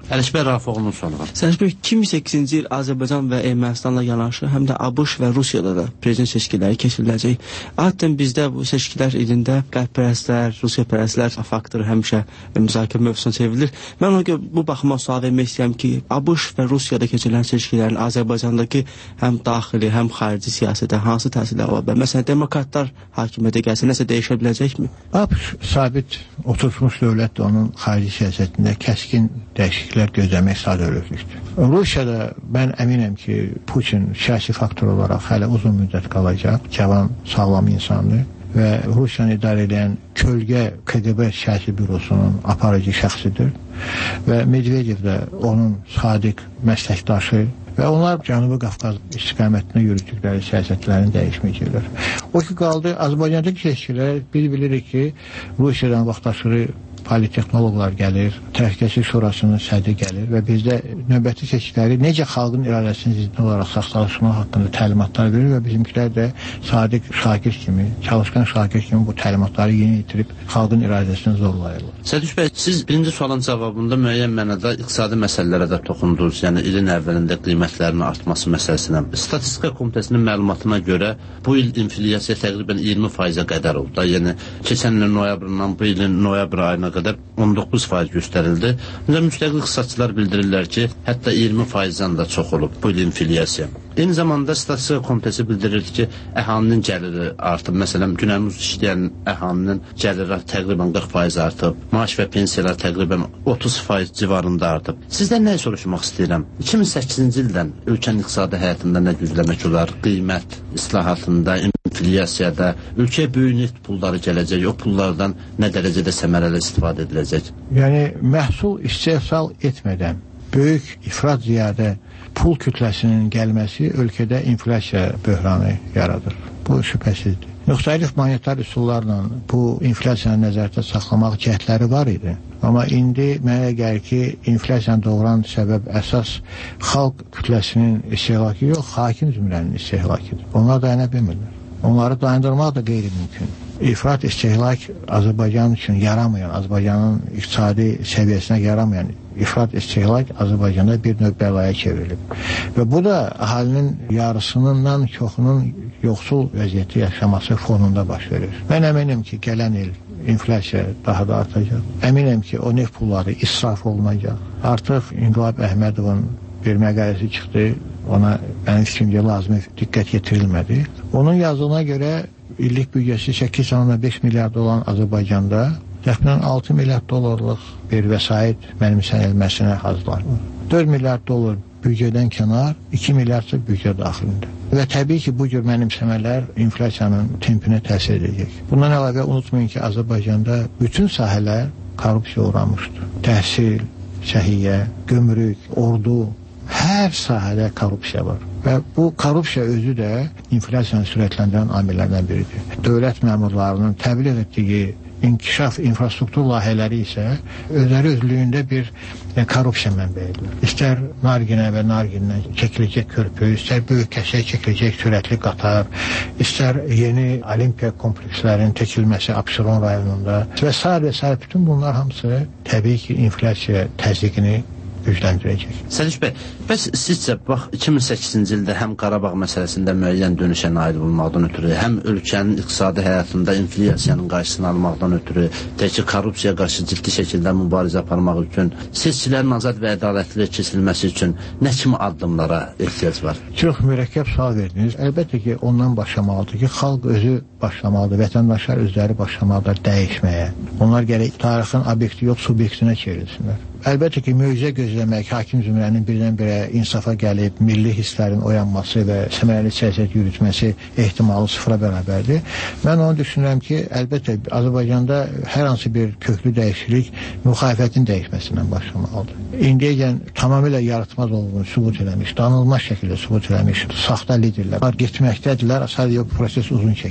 Əliş bəy Rafiqovun sualı. Sərəc bəy, iki min səkkizinci il Azərbaycan və Ermənistanla yanaşı, həm də ABŞ və Rusiyada da prezident seçkiləri keçiriləcək. Adətən bizdə bu seçkilər ilində qərbpərəstlər, Rusiyapərəstlər faktoru həmişə müzakirə mövzusuna çevrilir. Mən ona görə bu baxıma sual vermək istəyirəm ki, ABŞ və Rusiyada keçirilən seçkilərin Azərbaycandakı həm daxili, həm xarici siyasətə hansı təsirləri ola bilər? Məsələn, demokratlar hakimiyyətə gəlsə nəsə dəyişə biləcəkmi? ABŞ sabit oturmuş dövlət də onun xarici siyasətində kəskin dəyişikliklər gözləmək sadəlövlükdür. Rusiyada mən əminəm ki, Putin siyasi faktor olaraq hələ uzun müddət qalacaq, cavan, sağlam insandır və Rusiyanı idarə edən kölgə K G B siyasi bürosunun aparıcı şəxsidir və Medvedev də onun sadiq məsləkdaşı və onlar Cənubi Qafqaz istiqamətində yürütdükləri siyasətlərini dəyişməyəcəklər. O ki, qaldı, Azərbaycandakı seçkilər biz bilirik ki, Rusiyadan vaxtaşırı politexnoloqlar gəlir, Təhlükəsizlik Şurasının sədri gəlir və bizdə növbəti seçkiləri necə xalqın iradəsinin ziddin olaraq saxlanılması haqqında təlimatlar verir və bizimkilər də sadiq şakir kimi, çalışqan şakir kimi bu təlimatları yeni itirib xalqın iradəsini zorlayırlar. Sədüş bəy, siz birinci sualın cavabında müəyyən mənada iqtisadi məsələlərə də toxundunuz, yəni ilin əvvəlində qiymətlərin artması məsələsinə. Statistika Komitəsinin məlumatına görə bu il inflyasiya təqribən iyirmi faizə qədər oldu. Yəni keçən ilin noyabrından bu ilin noyabr ayına qədər on doqquz faiz göstərildi. Müstəqil iqtisadçılar bildirirlər ki, hətta iyirmi faizdən də çox olub bu il inflyasiya. Eyni zamanda Statistika Komitəsi bildirirdi ki, əhalinin gəliri artıb. Məsələn, günəmuz işləyən əhalinin gəliri təqribən qırx faiz artıb. Maaş və pensiyalar təqribən otuz faiz civarında artıb. Sizdən nəyi soruşmaq istəyirəm? iki min səkkizinci ildən ölkənin iqtisadi həyatında nə gözləmək olar? Qiymət islahatında, inflyasiyada, ölkəyə böyük neft pulları gələcək, o pullardan nə dərəcədə səmərəli istifadə ediləcək? Yəni, məhsul istehsal etmədən böyük ifrat ziyadə pul kütləsinin gəlməsi ölkədə inflyasiya böhranı yaradır. Bu şübhəsizdir. Müxtəlif monetar üsullarla bu inflyasiyanı nəzərdə saxlamaq cəhdləri var idi. Amma indi mənə gəlir ki, inflyasiyanı doğuran səbəb əsas xalq kütləsinin istehlakı yox, hakim zümrənin istehlakıdır. Onlar dayana bilmirlər. Onları dayandırmaq da qeyri-mümkün. İfrat istehlak Azərbaycan üçün yaramayan, Azərbaycanın iqtisadi səviyyəsinə yaramayan ifrat istehlak Azərbaycanda bir növ bəlaya çevrilib. Və bu da əhalinin yarısından çoxunun yoxsul vəziyyəti yaşaması fonunda baş verir. Mən əminəm ki, gələn il inflyasiya daha da artacaq. Əminəm ki, o neft pulları israf olunacaq. Artıq İnqilab Əhmədovun bir məqaləsi çıxdı, ona mənim fikrimcə lazımi diqqət yetirilmədi. Onun yazdığına görə illik büdcəsi səkkiz nöqtə beş milyard olan Azərbaycanda təxminən altı milyard dollarlıq bir vəsait mənimsənilməsinə hazırlanır. dörd milyard dollar büdcədən kənar, iki milyardsa büdcə daxilində. Və təbii ki, bu cür mənimsəmələr inflyasiyanın tempinə təsir edəcək. Bundan əlavə unutmayın ki, Azərbaycanda bütün sahələr korrupsiya uğramışdır. Təhsil, səhiyyə, gömrük, ordu, hər sahədə korrupsiya var. Və bu korrupsiya özü də inflyasiyanı sürətləndirən amillərdən biridir. Dövlət məmurlarının təbliğ etdiyi inkişaf, infrastruktur layihələri isə özləri özlüyündə bir e, korrupsiya mənbəyidir. İstər Narginə və Nargindən çəkiləcək körpü, istər böyük kəsəyə çəkiləcək sürətli qatar, istər yeni olimpiya komplekslərinin çəkilməsi Abşeron rayonunda və s. və s. bütün bunlar hamısı təbii ki, inflyasiya təzyiqini gücləndirəcək. Sədüş bəy, bəs sizcə, bax, iki min səkkizinci ildə həm Qarabağ məsələsində müəyyən dönüşə nail olmaqdan ötürü, həm ölkənin iqtisadi həyatında inflyasiyanın qarşısını almaqdan ötürü, təkcə korrupsiya qarşı ciddi şəkildə mübarizə aparmaq üçün, seçkilərin azad və ədalətli keçirilməsi üçün nə kimi addımlara ehtiyac var? Çox mürəkkəb sual verdiniz. Əlbəttə ki, ondan başlamalıdır ki, xalq özü başlamalıdır, vətəndaşlar özləri başlamalıdır dəyişməyə. Onlar gərək tarixin obyekti yox, subyektinə çevrilsinlər. Əlbəttə ki, möcüzə gözləmək, hakim zümrənin birdən-birə insafa gəlib, milli hisslərin oyanması və səmərəli siyasət yürütməsi ehtimalı sıfıra bərabərdir. Mən onu düşünürəm ki, əlbəttə Azərbaycanda hər hansı bir köklü dəyişiklik müxalifətin dəyişməsindən başlamalıdır. İndiyəcən tamamilə yaratmaz olduğunu sübut eləmiş, danılmaz şəkildə sübut eləmiş saxta liderlər var, getməkdədirlər, sadəcə bu proses uzun çəkir.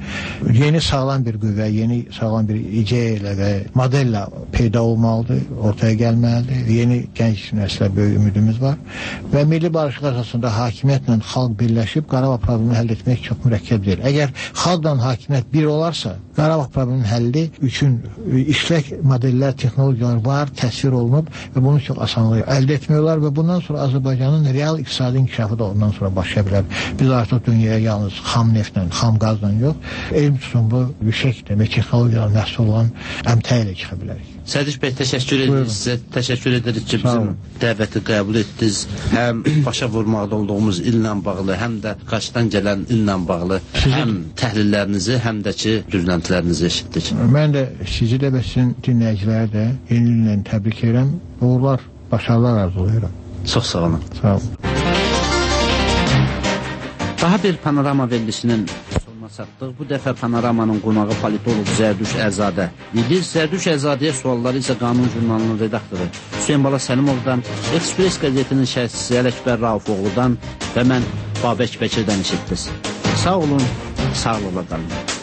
yeni sağlam bir qüvvə, yeni sağlam bir ideya ilə və modella peyda olmalıdır, ortaya gəlməlidir. Yeni gənc nəslə böyük ümidimiz var və milli barışıq əsasında hakimiyyətlə xalq birləşib Qarabağ problemini həll etmək çox mürəkkəb deyil. Əgər xalqla hakimiyyət bir olarsa, Qarabağ probleminin həlli üçün işlək modellər, texnologiyalar var, təsvir olunub və bunu çox asanlığı əldə etmiyorlar və bundan sonra Azərbaycanın real iqtisadi inkişafı da ondan sonra başlaya bilər. Biz artıq dünyaya yalnız xam neftlə, xam qazla yox, elm tutumlu, yüksək demək, texnologiyalar məhsul olan əmtə ilə çıxa bilərik. Sədiq bəy, təşəkkür edirik sizə. Təşəkkür edirik ki, bizim dəvəti qəbul etdiniz. Həm başa vurmaqda olduğumuz illə bağlı, həm də qarşıdan gələn illə bağlı həm təhlillərinizi, həm də ki, gözləntilərinizi eşitdik. Mən də sizi də və sizin dinləyiciləri də yeni illə təbrik edirəm. Uğurlar, başarılar arzulayıram. Çox sağ olun. Sağ olun. Daha bir panorama verilişinin sonuna çatdıq. Bu dəfə panoramanın qonağı politolog Zərduş Əzadə idi. Zərduş Əzadəyə sualları isə Qanun jurnalının redaktoru Hüseyin Bala Səlimovdan, Ekspres qəzetinin şərhçisi Ələkbər Raufoğludan və mən Babək Bəkirdən eşitdiniz. Sağ olun, sağlıqla qalın.